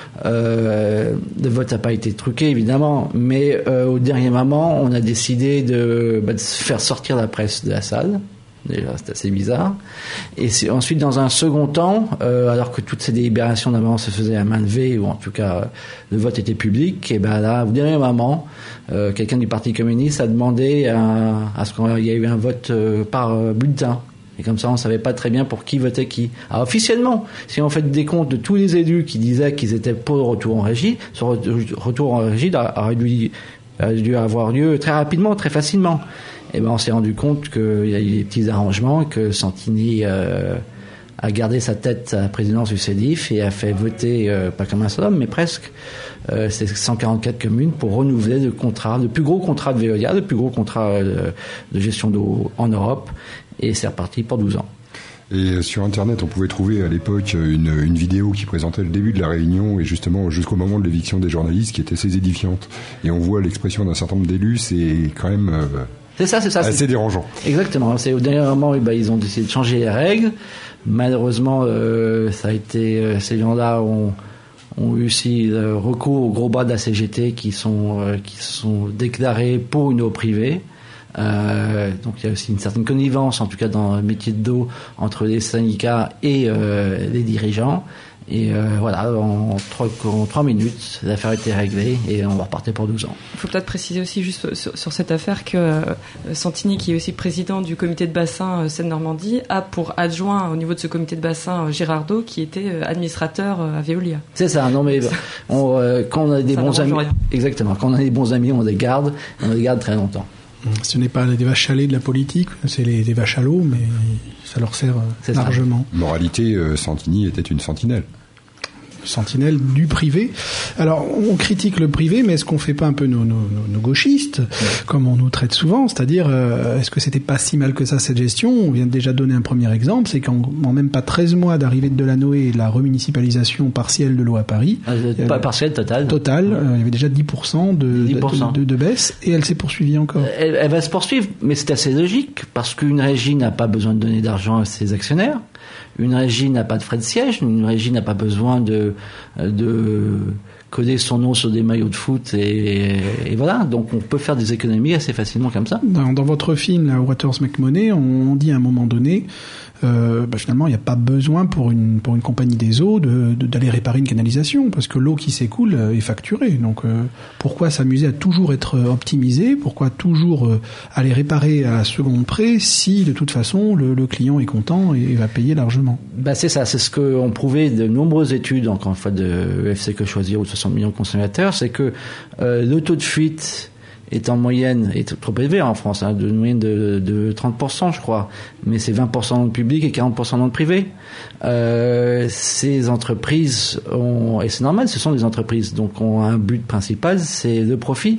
le vote n'a pas été truqué évidemment, mais au dernier moment, on a décidé de faire sortir la presse de la salle. Déjà, c'est assez bizarre. Et ensuite, dans un second temps, alors que toutes ces délibérations d'avant se faisaient à main levée, ou en tout cas le vote était public, et là, au dernier moment, quelqu'un du Parti communiste a demandé à ce qu'il y ait eu un vote par bulletin. Et comme ça, on savait pas très bien pour qui votait qui. Alors officiellement, si on fait des comptes de tous les élus qui disaient qu'ils étaient pour le retour en régie, ce retour en régie aurait dû avoir lieu très rapidement, très facilement. Et on s'est rendu compte qu'il y a eu des petits arrangements, que Santini a gardé sa tête à la présidence du CEDIF et a fait voter, pas comme un seul homme, mais presque, ces 144 communes pour renouveler le plus gros contrat de Veolia, le plus gros contrat de gestion d'eau en Europe, et c'est reparti pour 12 ans. Et sur Internet, on pouvait trouver à l'époque une vidéo qui présentait le début de la réunion et justement jusqu'au moment de l'éviction des journalistes qui était assez édifiante. Et on voit l'expression d'un certain nombre d'élus, c'est quand même c'est ça. assez dérangeant. Exactement. C'est au dernier moment, ils ont décidé de changer les règles. Malheureusement, ça a été ces gens-là ont eu aussi recours aux gros bras de la CGT qui sont déclarés pour une eau privée. Donc il y a aussi une certaine connivence, en tout cas dans le métier de dos, entre les syndicats et les dirigeants. Et voilà, en 3 minutes, l'affaire a été réglée et on va repartir pour 12 ans. Il faut peut-être préciser aussi juste sur cette affaire que Santini, qui est aussi président du comité de bassin Seine-Normandie, a pour adjoint au niveau de ce comité de bassin Girardot, qui était administrateur à Veolia. C'est ça, non mais quand on a des bons amis, exactement, quand on a des bons amis, on les garde très longtemps. Ce n'est pas des vaches à lait de la politique, c'est des vaches à l'eau, mais ça leur sert largement. Moralité, Santini était une sentinelle. Sentinelle du privé. Alors, on critique le privé, mais est-ce qu'on fait pas un peu nos gauchistes, comme on nous traite souvent, c'est-à-dire, est-ce que c'était pas si mal que ça, cette gestion? On vient de déjà donner un premier exemple, c'est qu'en même pas 13 mois d'arrivée de Delanoë et de la remunicipalisation partielle de l'eau à Paris. Pas partielle, totale. Il y avait déjà 10% de baisse, et elle s'est poursuivie encore. Elle va se poursuivre, mais c'est assez logique, parce qu'une régie n'a pas besoin de donner d'argent à ses actionnaires. Une régie n'a pas de frais de siège, une régie n'a pas besoin de coder son nom sur des maillots de foot et voilà. Donc on peut faire des économies assez facilement comme ça. Dans votre film, là, Waters Make Money, on dit à un moment donné, finalement, il n'y a pas besoin pour une compagnie des eaux d'aller réparer une canalisation, parce que l'eau qui s'écoule est facturée. Donc pourquoi s'amuser à toujours être optimisé? Pourquoi toujours aller réparer à la seconde près si de toute façon le client est content et va payer largement? C'est ça, c'est ce qu'ont prouvé de nombreuses études, encore une fois de EFC Que Choisir ou de 60 millions de consommateurs, c'est que le taux de fuite est en moyenne, est trop élevé en France, de moyenne de 30%, je crois, mais c'est 20% dans le public et 40% dans le privé. Ces entreprises et c'est normal, ce sont des entreprises, donc ont un but principal, c'est le profit.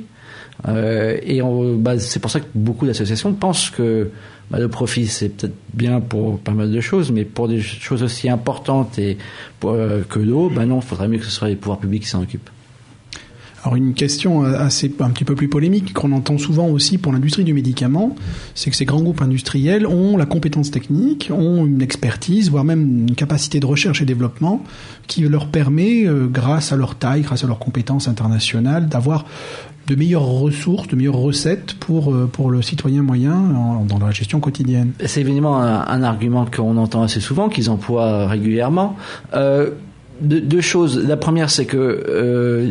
C'est pour ça que beaucoup d'associations pensent que le profit, c'est peut-être bien pour pas mal de choses, mais pour des choses aussi importantes que l'eau, non, il faudrait mieux que ce soit les pouvoirs publics qui s'en occupent. Alors une question un petit peu plus polémique qu'on entend souvent aussi pour l'industrie du médicament, c'est que ces grands groupes industriels ont la compétence technique, ont une expertise, voire même une capacité de recherche et développement qui leur permet, grâce à leur taille, grâce à leurs compétences internationales, d'avoir de meilleures ressources, de meilleures recettes pour le citoyen moyen dans la gestion quotidienne. C'est évidemment un argument qu'on entend assez souvent, qu'ils emploient régulièrement. Deux choses. La première, c'est que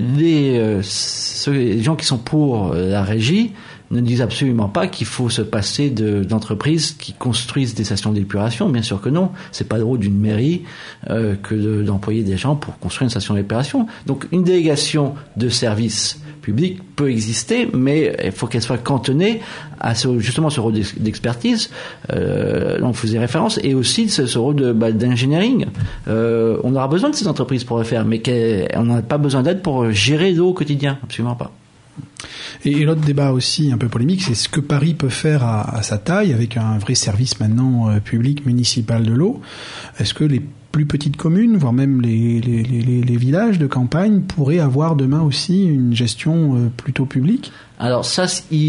les gens qui sont pour la régie ne disent absolument pas qu'il faut se passer d'entreprises qui construisent des stations d'épuration. Bien sûr que non. C'est pas le rôle d'une mairie que d'employer des gens pour construire une station d'épuration. Donc une délégation de services publics peut exister, mais il faut qu'elle soit cantonnée à justement ce rôle d'expertise dont on faisait référence, et aussi ce rôle d'engineering. On aura besoin de ces entreprises pour le faire, mais on n'a pas besoin d'aide pour gérer l'eau au quotidien, absolument pas. Et l'autre débat aussi un peu polémique, c'est ce que Paris peut faire à sa taille, avec un vrai service maintenant public municipal de l'eau. Est-ce que les plus petites communes, voire même les villages de campagne, pourraient avoir demain aussi une gestion plutôt publique? Alors ça,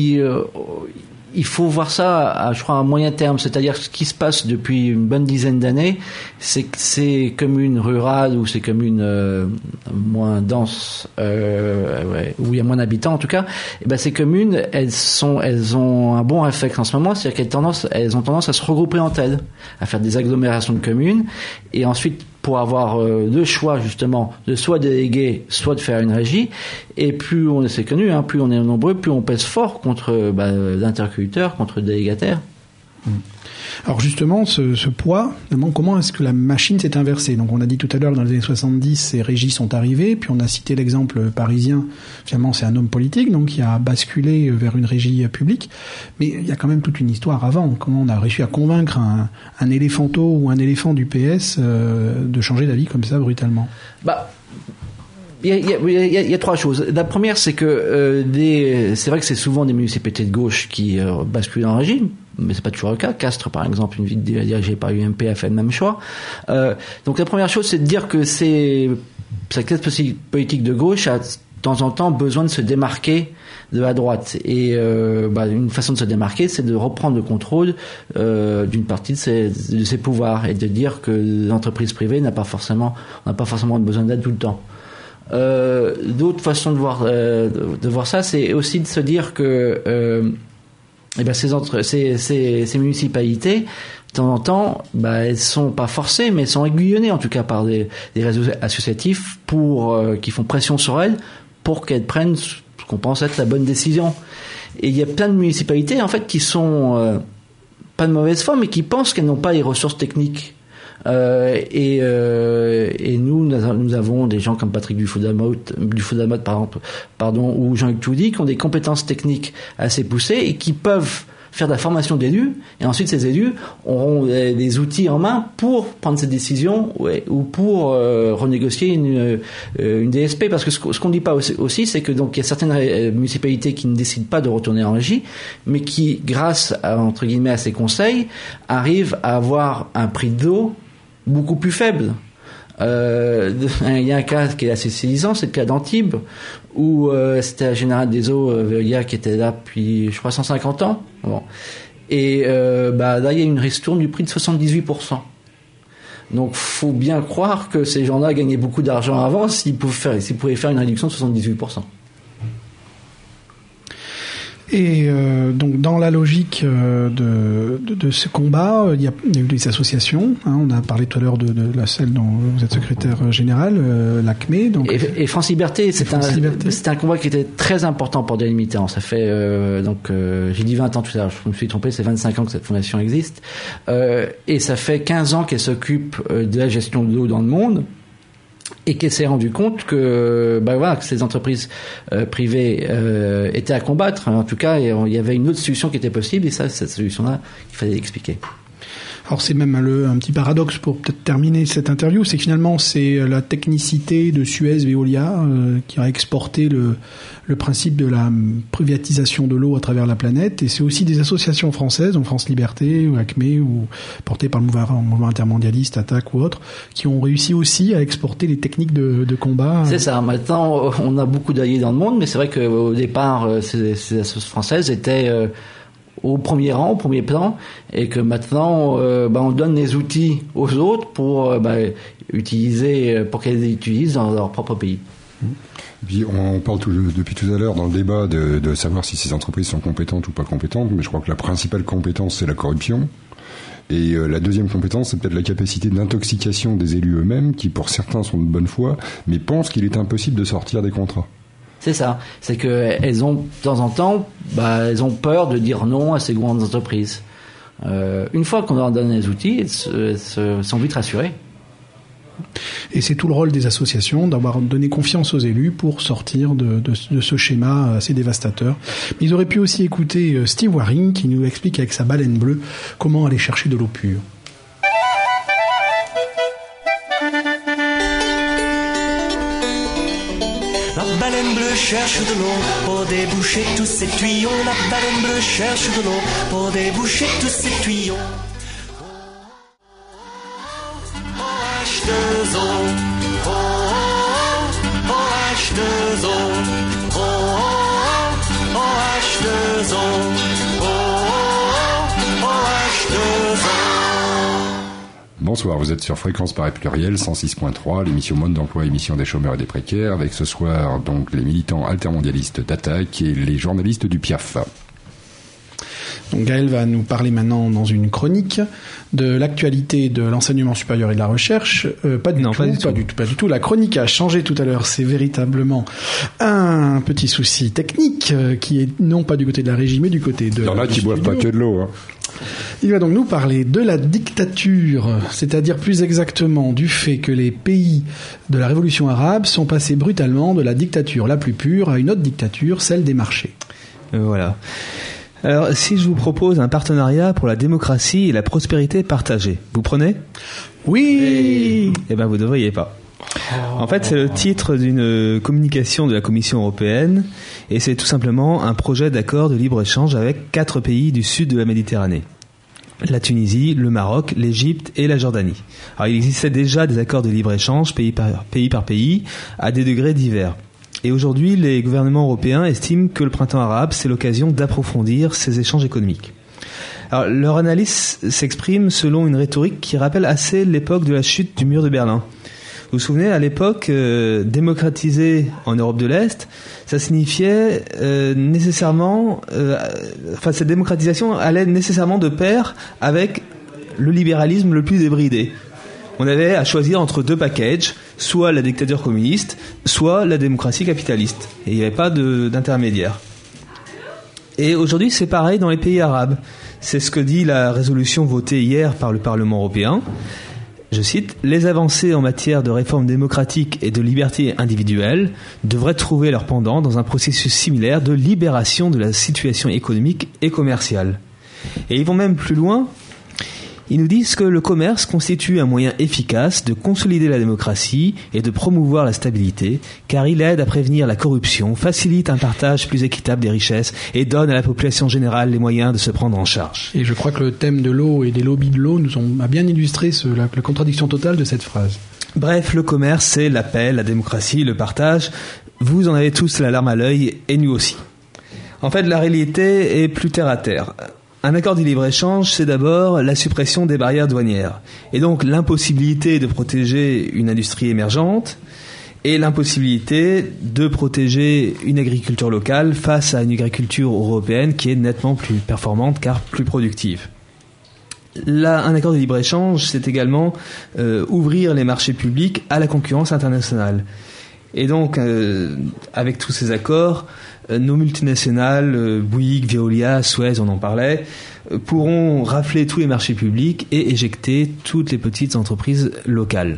il faut voir ça, je crois, à moyen terme. C'est-à-dire, ce qui se passe depuis une bonne dizaine d'années, c'est que ces communes rurales ou ces communes moins denses, où il y a moins d'habitants en tout cas, ces communes, elles ont un bon réflexe en ce moment, c'est-à-dire qu'elles ont tendance à se regrouper entre elles, à faire des agglomérations de communes, et ensuite pour avoir le choix justement de soit déléguer, soit de faire une régie. Et plus on est connu, plus on est nombreux, plus on pèse fort contre l'interlocuteur, contre le délégataire. Alors justement, ce poids, comment est-ce que la machine s'est inversée? Donc on a dit tout à l'heure, dans les années 70, ces régies sont arrivées, puis on a cité l'exemple parisien, finalement c'est un homme politique, donc qui a basculé vers une régie publique, mais il y a quand même toute une histoire avant. Comment on a réussi à convaincre un éléphanto ou un éléphant du PS de changer d'avis comme ça brutalement? Il y a trois choses. La première, c'est que c'est vrai que c'est souvent des municipalités de gauche qui basculent en régie, mais c'est pas toujours le cas. Castres, par exemple, une ville dirigée par UMP, a fait le même choix. Donc la première chose, c'est de dire que cette classe politique de gauche a de temps en temps besoin de se démarquer de la droite. Et une façon de se démarquer, c'est de reprendre le contrôle d'une partie de ses pouvoirs et de dire que l'entreprise privée n'a pas forcément besoin d'aide tout le temps. D'autres façons de voir ça, c'est aussi de se dire que ces municipalités, de temps en temps, elles sont pas forcées, mais elles sont aiguillonnées en tout cas par des réseaux associatifs qui font pression sur elles pour qu'elles prennent ce qu'on pense être la bonne décision. Et il y a plein de municipalités en fait qui sont pas de mauvaise foi, mais qui pensent qu'elles n'ont pas les ressources techniques. Et nous avons des gens comme Patrick Dufaux-Damotte, ou Jean-Luc Toudy qui ont des compétences techniques assez poussées et qui peuvent faire de la formation d'élus, et ensuite ces élus auront des outils en main pour prendre ces décisions ou pour renégocier une DSP, parce que ce qu'on ne dit pas aussi, c'est que donc il y a certaines municipalités qui ne décident pas de retourner en régie, mais qui, grâce entre guillemets à ces conseils, arrivent à avoir un prix d'eau beaucoup plus faible. Il y a un cas qui est assez saisissant, c'est le cas d'Antibes, où c'était la Générale des Eaux Veolia qui était là depuis, je crois, 150 ans. Bon. Et là, il y a une ristourne du prix de 78%. Donc, faut bien croire que ces gens-là gagnaient beaucoup d'argent avant s'ils pouvaient faire une réduction de 78%. Et donc dans la logique de ce combat, il y a eu des associations. On a parlé tout à l'heure de celle dont vous êtes secrétaire général, l'ACME. Donc et France Liberté, c'est un combat qui était très important pour Daniel Mitterrand. Ça fait j'ai dit 20 ans tout à l'heure, je me suis trompé, c'est 25 ans que cette fondation existe, et ça fait 15 ans qu'elle s'occupe de la gestion de l'eau dans le monde. Et qu'elle s'est rendu compte que que ces entreprises privées étaient à combattre. En tout cas, il y avait une autre solution qui était possible, et cette solution-là, il fallait l'expliquer. Alors c'est même un petit paradoxe pour peut-être terminer cette interview, c'est que finalement c'est la technicité de Suez Veolia qui a exporté le principe de la privatisation de l'eau à travers la planète, et c'est aussi des associations françaises, donc France Liberté ou ACME, ou portées par le mouvement intermondialiste, ATTAC ou autres, qui ont réussi aussi à exporter les techniques de combat. C'est ça. Maintenant, on a beaucoup d'alliés dans le monde, mais c'est vrai qu'au départ, ces associations françaises étaient au premier rang, au premier plan, et que maintenant on donne les outils aux autres pour qu'elles les utilisent dans leur propre pays. Puis on parle depuis tout à l'heure dans le débat de savoir si ces entreprises sont compétentes ou pas compétentes, mais je crois que la principale compétence, c'est la corruption. Et la deuxième compétence, c'est peut-être la capacité d'intoxication des élus eux-mêmes, qui pour certains sont de bonne foi, mais pensent qu'il est impossible de sortir des contrats. C'est ça. C'est qu'elles ont, de temps en temps, elles ont peur de dire non à ces grandes entreprises. Une fois qu'on leur donne les outils, elles sont vite rassurées. Et c'est tout le rôle des associations d'avoir donné confiance aux élus pour sortir de ce schéma assez dévastateur. Mais ils auraient pu aussi écouter Steve Waring qui nous explique avec sa baleine bleue comment aller chercher de l'eau pure. La baleine bleue cherche de l'eau pour déboucher tous ces tuyaux. La baleine bleue cherche de l'eau pour déboucher tous ces tuyaux. OH2O, oh, oh, OH2O, oh, oh, OH2O, oh, oh, OH2O. Bonsoir, vous êtes sur Fréquence Paris Pluriel 106.3, l'émission Mode d'emploi, émission des chômeurs et des précaires, avec ce soir donc les militants altermondialistes d'Attaque et les journalistes du PIAF. Donc Gaël va nous parler maintenant dans une chronique de l'actualité de l'enseignement supérieur et de la recherche. Pas du tout. La chronique a changé tout à l'heure. C'est véritablement un petit souci technique qui est non pas du côté de la régie, mais du côté de... Il y en a qui boivent pas que de l'eau. Il va donc nous parler de la dictature, c'est-à-dire plus exactement du fait que les pays de la révolution arabe sont passés brutalement de la dictature la plus pure à une autre dictature, celle des marchés. Voilà. Alors, si je vous propose un partenariat pour la démocratie et la prospérité partagée, vous prenez ? Oui. Eh ben, vous devriez pas. En fait, c'est le titre d'une communication de la Commission européenne et c'est tout simplement un projet d'accord de libre-échange avec 4 pays du sud de la Méditerranée. La Tunisie, le Maroc, l'Égypte et la Jordanie. Alors, il existait déjà des accords de libre-échange pays par pays à des degrés divers. Et aujourd'hui, les gouvernements européens estiment que le printemps arabe, c'est l'occasion d'approfondir ces échanges économiques. Alors, leur analyse s'exprime selon une rhétorique qui rappelle assez l'époque de la chute du mur de Berlin. Vous vous souvenez, à l'époque, démocratiser en Europe de l'Est, ça signifiait nécessairement... cette démocratisation allait nécessairement de pair avec le libéralisme le plus débridé. On avait à choisir entre 2 packages, soit la dictature communiste, soit la démocratie capitaliste. Et il n'y avait pas d'intermédiaire. Et aujourd'hui, c'est pareil dans les pays arabes. C'est ce que dit la résolution votée hier par le Parlement européen. Je cite, « Les avancées en matière de réforme démocratique et de liberté individuelle devraient trouver leur pendant dans un processus similaire de libération de la situation économique et commerciale. » Et ils vont même plus loin. Ils nous disent que le commerce constitue un moyen efficace de consolider la démocratie et de promouvoir la stabilité, car il aide à prévenir la corruption, facilite un partage plus équitable des richesses et donne à la population générale les moyens de se prendre en charge. Et je crois que le thème de l'eau et des lobbies de l'eau a bien illustré la contradiction totale de cette phrase. Bref, le commerce, c'est la paix, la démocratie, le partage. Vous en avez tous la larme à l'œil, et nous aussi. En fait, la réalité est plus terre à terre. Un accord de libre-échange, c'est d'abord la suppression des barrières douanières, et donc l'impossibilité de protéger une industrie émergente et l'impossibilité de protéger une agriculture locale face à une agriculture européenne qui est nettement plus performante car plus productive. Là, un accord de libre-échange, c'est également ouvrir les marchés publics à la concurrence internationale. Et donc, avec tous ces accords, nos multinationales, Bouygues, Veolia, Suez, on en parlait, pourront rafler tous les marchés publics et éjecter toutes les petites entreprises locales.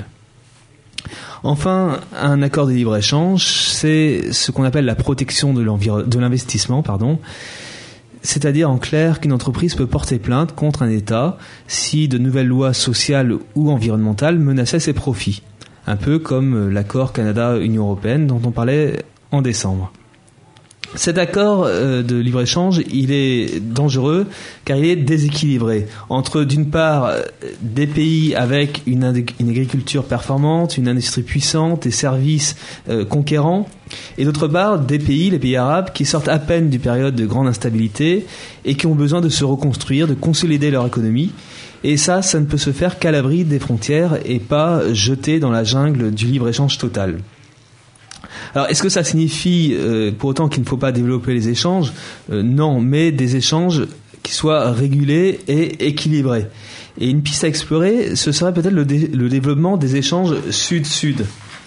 Enfin, un accord de libre-échange, c'est ce qu'on appelle la protection de l'investissement, c'est-à-dire en clair qu'une entreprise peut porter plainte contre un État si de nouvelles lois sociales ou environnementales menaçaient ses profits. Un peu comme l'accord Canada-Union européenne dont on parlait en décembre. Cet accord de libre-échange, il est dangereux car il est déséquilibré entre, d'une part, des pays avec une agriculture performante, une industrie puissante et services conquérants, et d'autre part, des pays, les pays arabes, qui sortent à peine d'une période de grande instabilité et qui ont besoin de se reconstruire, de consolider leur économie. Et ça ne peut se faire qu'à l'abri des frontières et pas jeté dans la jungle du libre-échange total. Alors, est-ce que ça signifie pour autant qu'il ne faut pas développer les échanges ? Non, mais des échanges qui soient régulés et équilibrés. Et une piste à explorer, ce serait peut-être le développement des échanges sud-sud.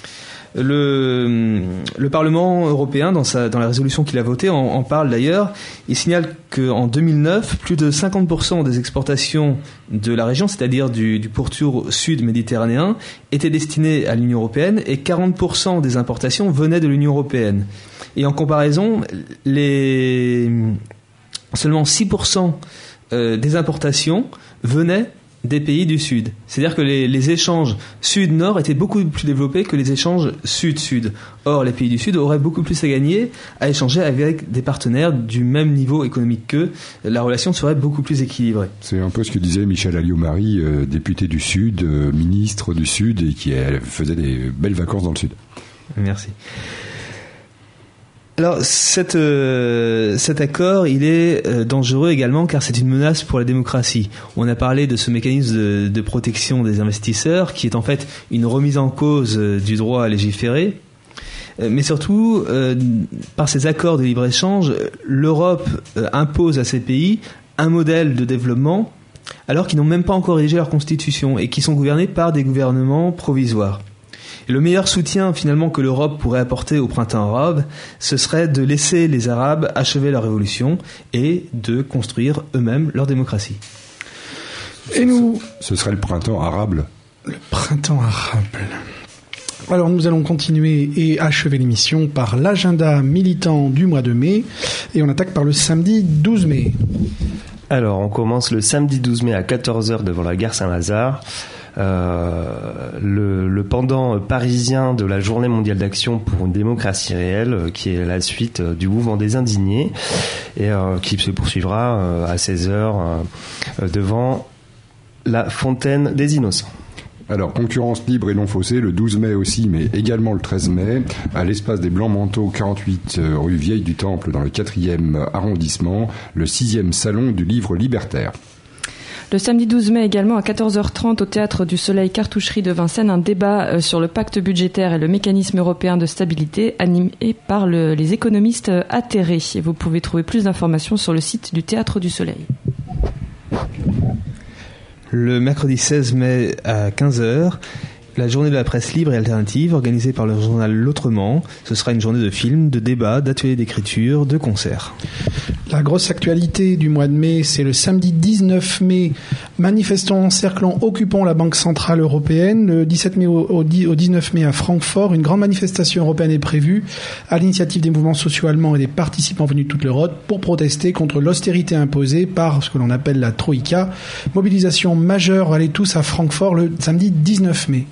Le Parlement européen, dans la résolution qu'il a votée, en parle d'ailleurs. Il signale qu'en 2009, plus de 50% des exportations de la région, c'est-à-dire du pourtour sud-méditerranéen, étaient destinées à l'Union européenne et 40% des importations venaient de l'Union européenne. Et en comparaison, seulement 6% des importations venaient des pays du Sud. C'est-à-dire que les échanges Sud-Nord étaient beaucoup plus développés que les échanges Sud-Sud. Or, les pays du Sud auraient beaucoup plus à gagner à échanger avec des partenaires du même niveau économique qu'eux. La relation serait beaucoup plus équilibrée. C'est un peu ce que disait Michel Alliot-Marie, député du Sud, ministre du Sud, et qui faisait des belles vacances dans le Sud. Merci. Alors, cet accord, il est dangereux également car c'est une menace pour la démocratie. On a parlé de ce mécanisme de protection des investisseurs qui est en fait une remise en cause du droit à légiférer. Mais surtout, par ces accords de libre-échange, l'Europe impose à ces pays un modèle de développement alors qu'ils n'ont même pas encore rédigé leur constitution et qui sont gouvernés par des gouvernements provisoires. Et le meilleur soutien finalement que l'Europe pourrait apporter au printemps arabe, ce serait de laisser les Arabes achever leur révolution et de construire eux-mêmes leur démocratie. Et nous, ce serait le printemps arabe. Le printemps arabe. Alors nous allons continuer et achever l'émission par l'agenda militant du mois de mai et on attaque par le samedi 12 mai. Alors on commence le samedi 12 mai à 14h devant la gare Saint-Lazare. le pendant parisien de la Journée mondiale d'action pour une démocratie réelle, qui est la suite du mouvement des indignés, et qui se poursuivra à 16h devant la Fontaine des Innocents. Alors, concurrence libre et non faussée, le 12 mai aussi, mais également le 13 mai, à l'espace des Blancs-Manteaux, 48 rue Vieille du Temple, dans le 4e arrondissement, le 6e salon du livre libertaire. Le samedi 12 mai également, à 14h30, au Théâtre du Soleil Cartoucherie de Vincennes, un débat sur le pacte budgétaire et le mécanisme européen de stabilité, animé par les économistes atterrés. Et vous pouvez trouver plus d'informations sur le site du Théâtre du Soleil. Le mercredi 16 mai à 15h, la journée de la presse libre et alternative organisée par le journal L'Autrement. Ce sera une journée de films, de débats, d'ateliers d'écriture, de concerts. La grosse actualité du mois de mai, c'est le samedi 19 mai, manifestants encerclant, occupant la Banque Centrale Européenne. Le 17 mai au 19 mai à Francfort, une grande manifestation européenne est prévue à l'initiative des mouvements sociaux allemands et des participants venus de toute l'Europe pour protester contre l'austérité imposée par ce que l'on appelle la Troïka. Mobilisation majeure, allez tous à Francfort le samedi 19 mai.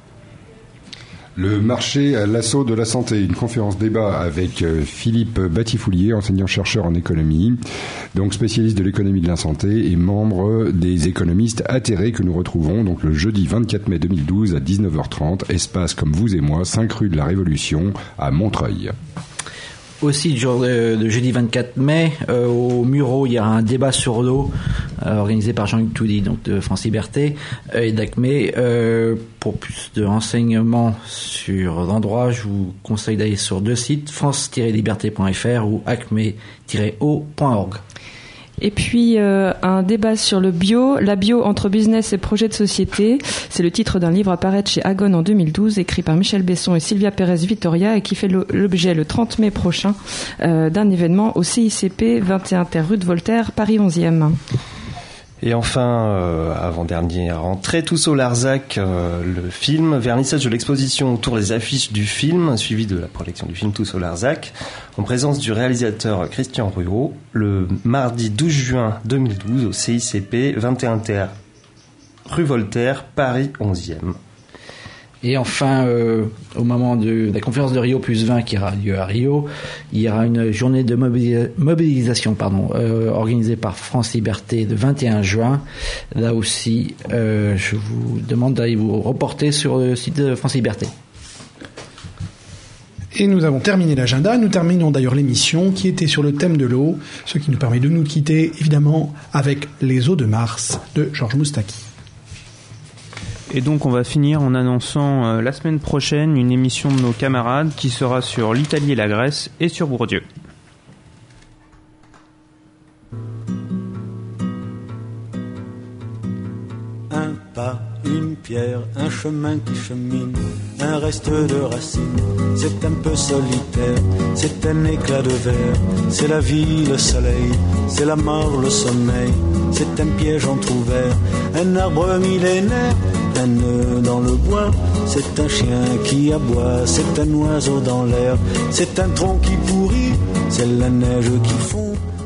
Le marché à l'assaut de la santé, une conférence débat avec Philippe Batifoulier, enseignant-chercheur en économie, donc spécialiste de l'économie de la santé et membre des économistes atterrés que nous retrouvons donc le jeudi 24 mai 2012 à 19h30, espace comme vous et moi, 5 rue de la Révolution à Montreuil. Aussi, le jeudi 24 mai, au Muro, il y aura un débat sur l'eau organisé par Jean-Luc Toudy, donc de France Liberté et d'ACME. Pour plus de renseignements sur l'endroit, je vous conseille d'aller sur 2 sites, france-liberté.fr ou acme-o.org. Et puis un débat sur le bio, la bio entre business et projet de société. C'est le titre d'un livre à paraître chez Agone en 2012, écrit par Michel Besson et Sylvia Pérez-Vitoria, et qui fait l'objet le 30 mai prochain d'un événement au CICP 21 rue de Voltaire, Paris 11e. Et enfin, avant-dernière entrée, Tous au Larzac, le film, vernissage de l'exposition autour des affiches du film, suivi de la projection du film Tous au Larzac, en présence du réalisateur Christian Ruot, le mardi 12 juin 2012 au CICP 21 rue Voltaire, Paris 11e. Et enfin, au moment de la conférence de Rio Plus 20 qui aura lieu à Rio, il y aura une journée de mobilisation organisée par France Liberté le 21 juin. Là aussi, je vous demande d'aller vous reporter sur le site de France Liberté. Et nous avons terminé l'agenda. Nous terminons d'ailleurs l'émission qui était sur le thème de l'eau, ce qui nous permet de nous quitter évidemment avec Les eaux de Mars de Georges Moustaki. Et donc on va finir en annonçant la semaine prochaine une émission de nos camarades qui sera sur l'Italie et la Grèce et sur Bourdieu. Un pas, une pierre, un chemin qui chemine, un reste de racines, c'est un peu solitaire, c'est un éclat de verre, c'est la vie, le soleil, c'est la mort, le sommeil, c'est un piège entrouvert, un arbre millénaire, un nœud dans le bois, c'est un chien qui aboie, c'est un oiseau dans l'air, c'est un tronc qui pourrit, c'est la neige qui fond.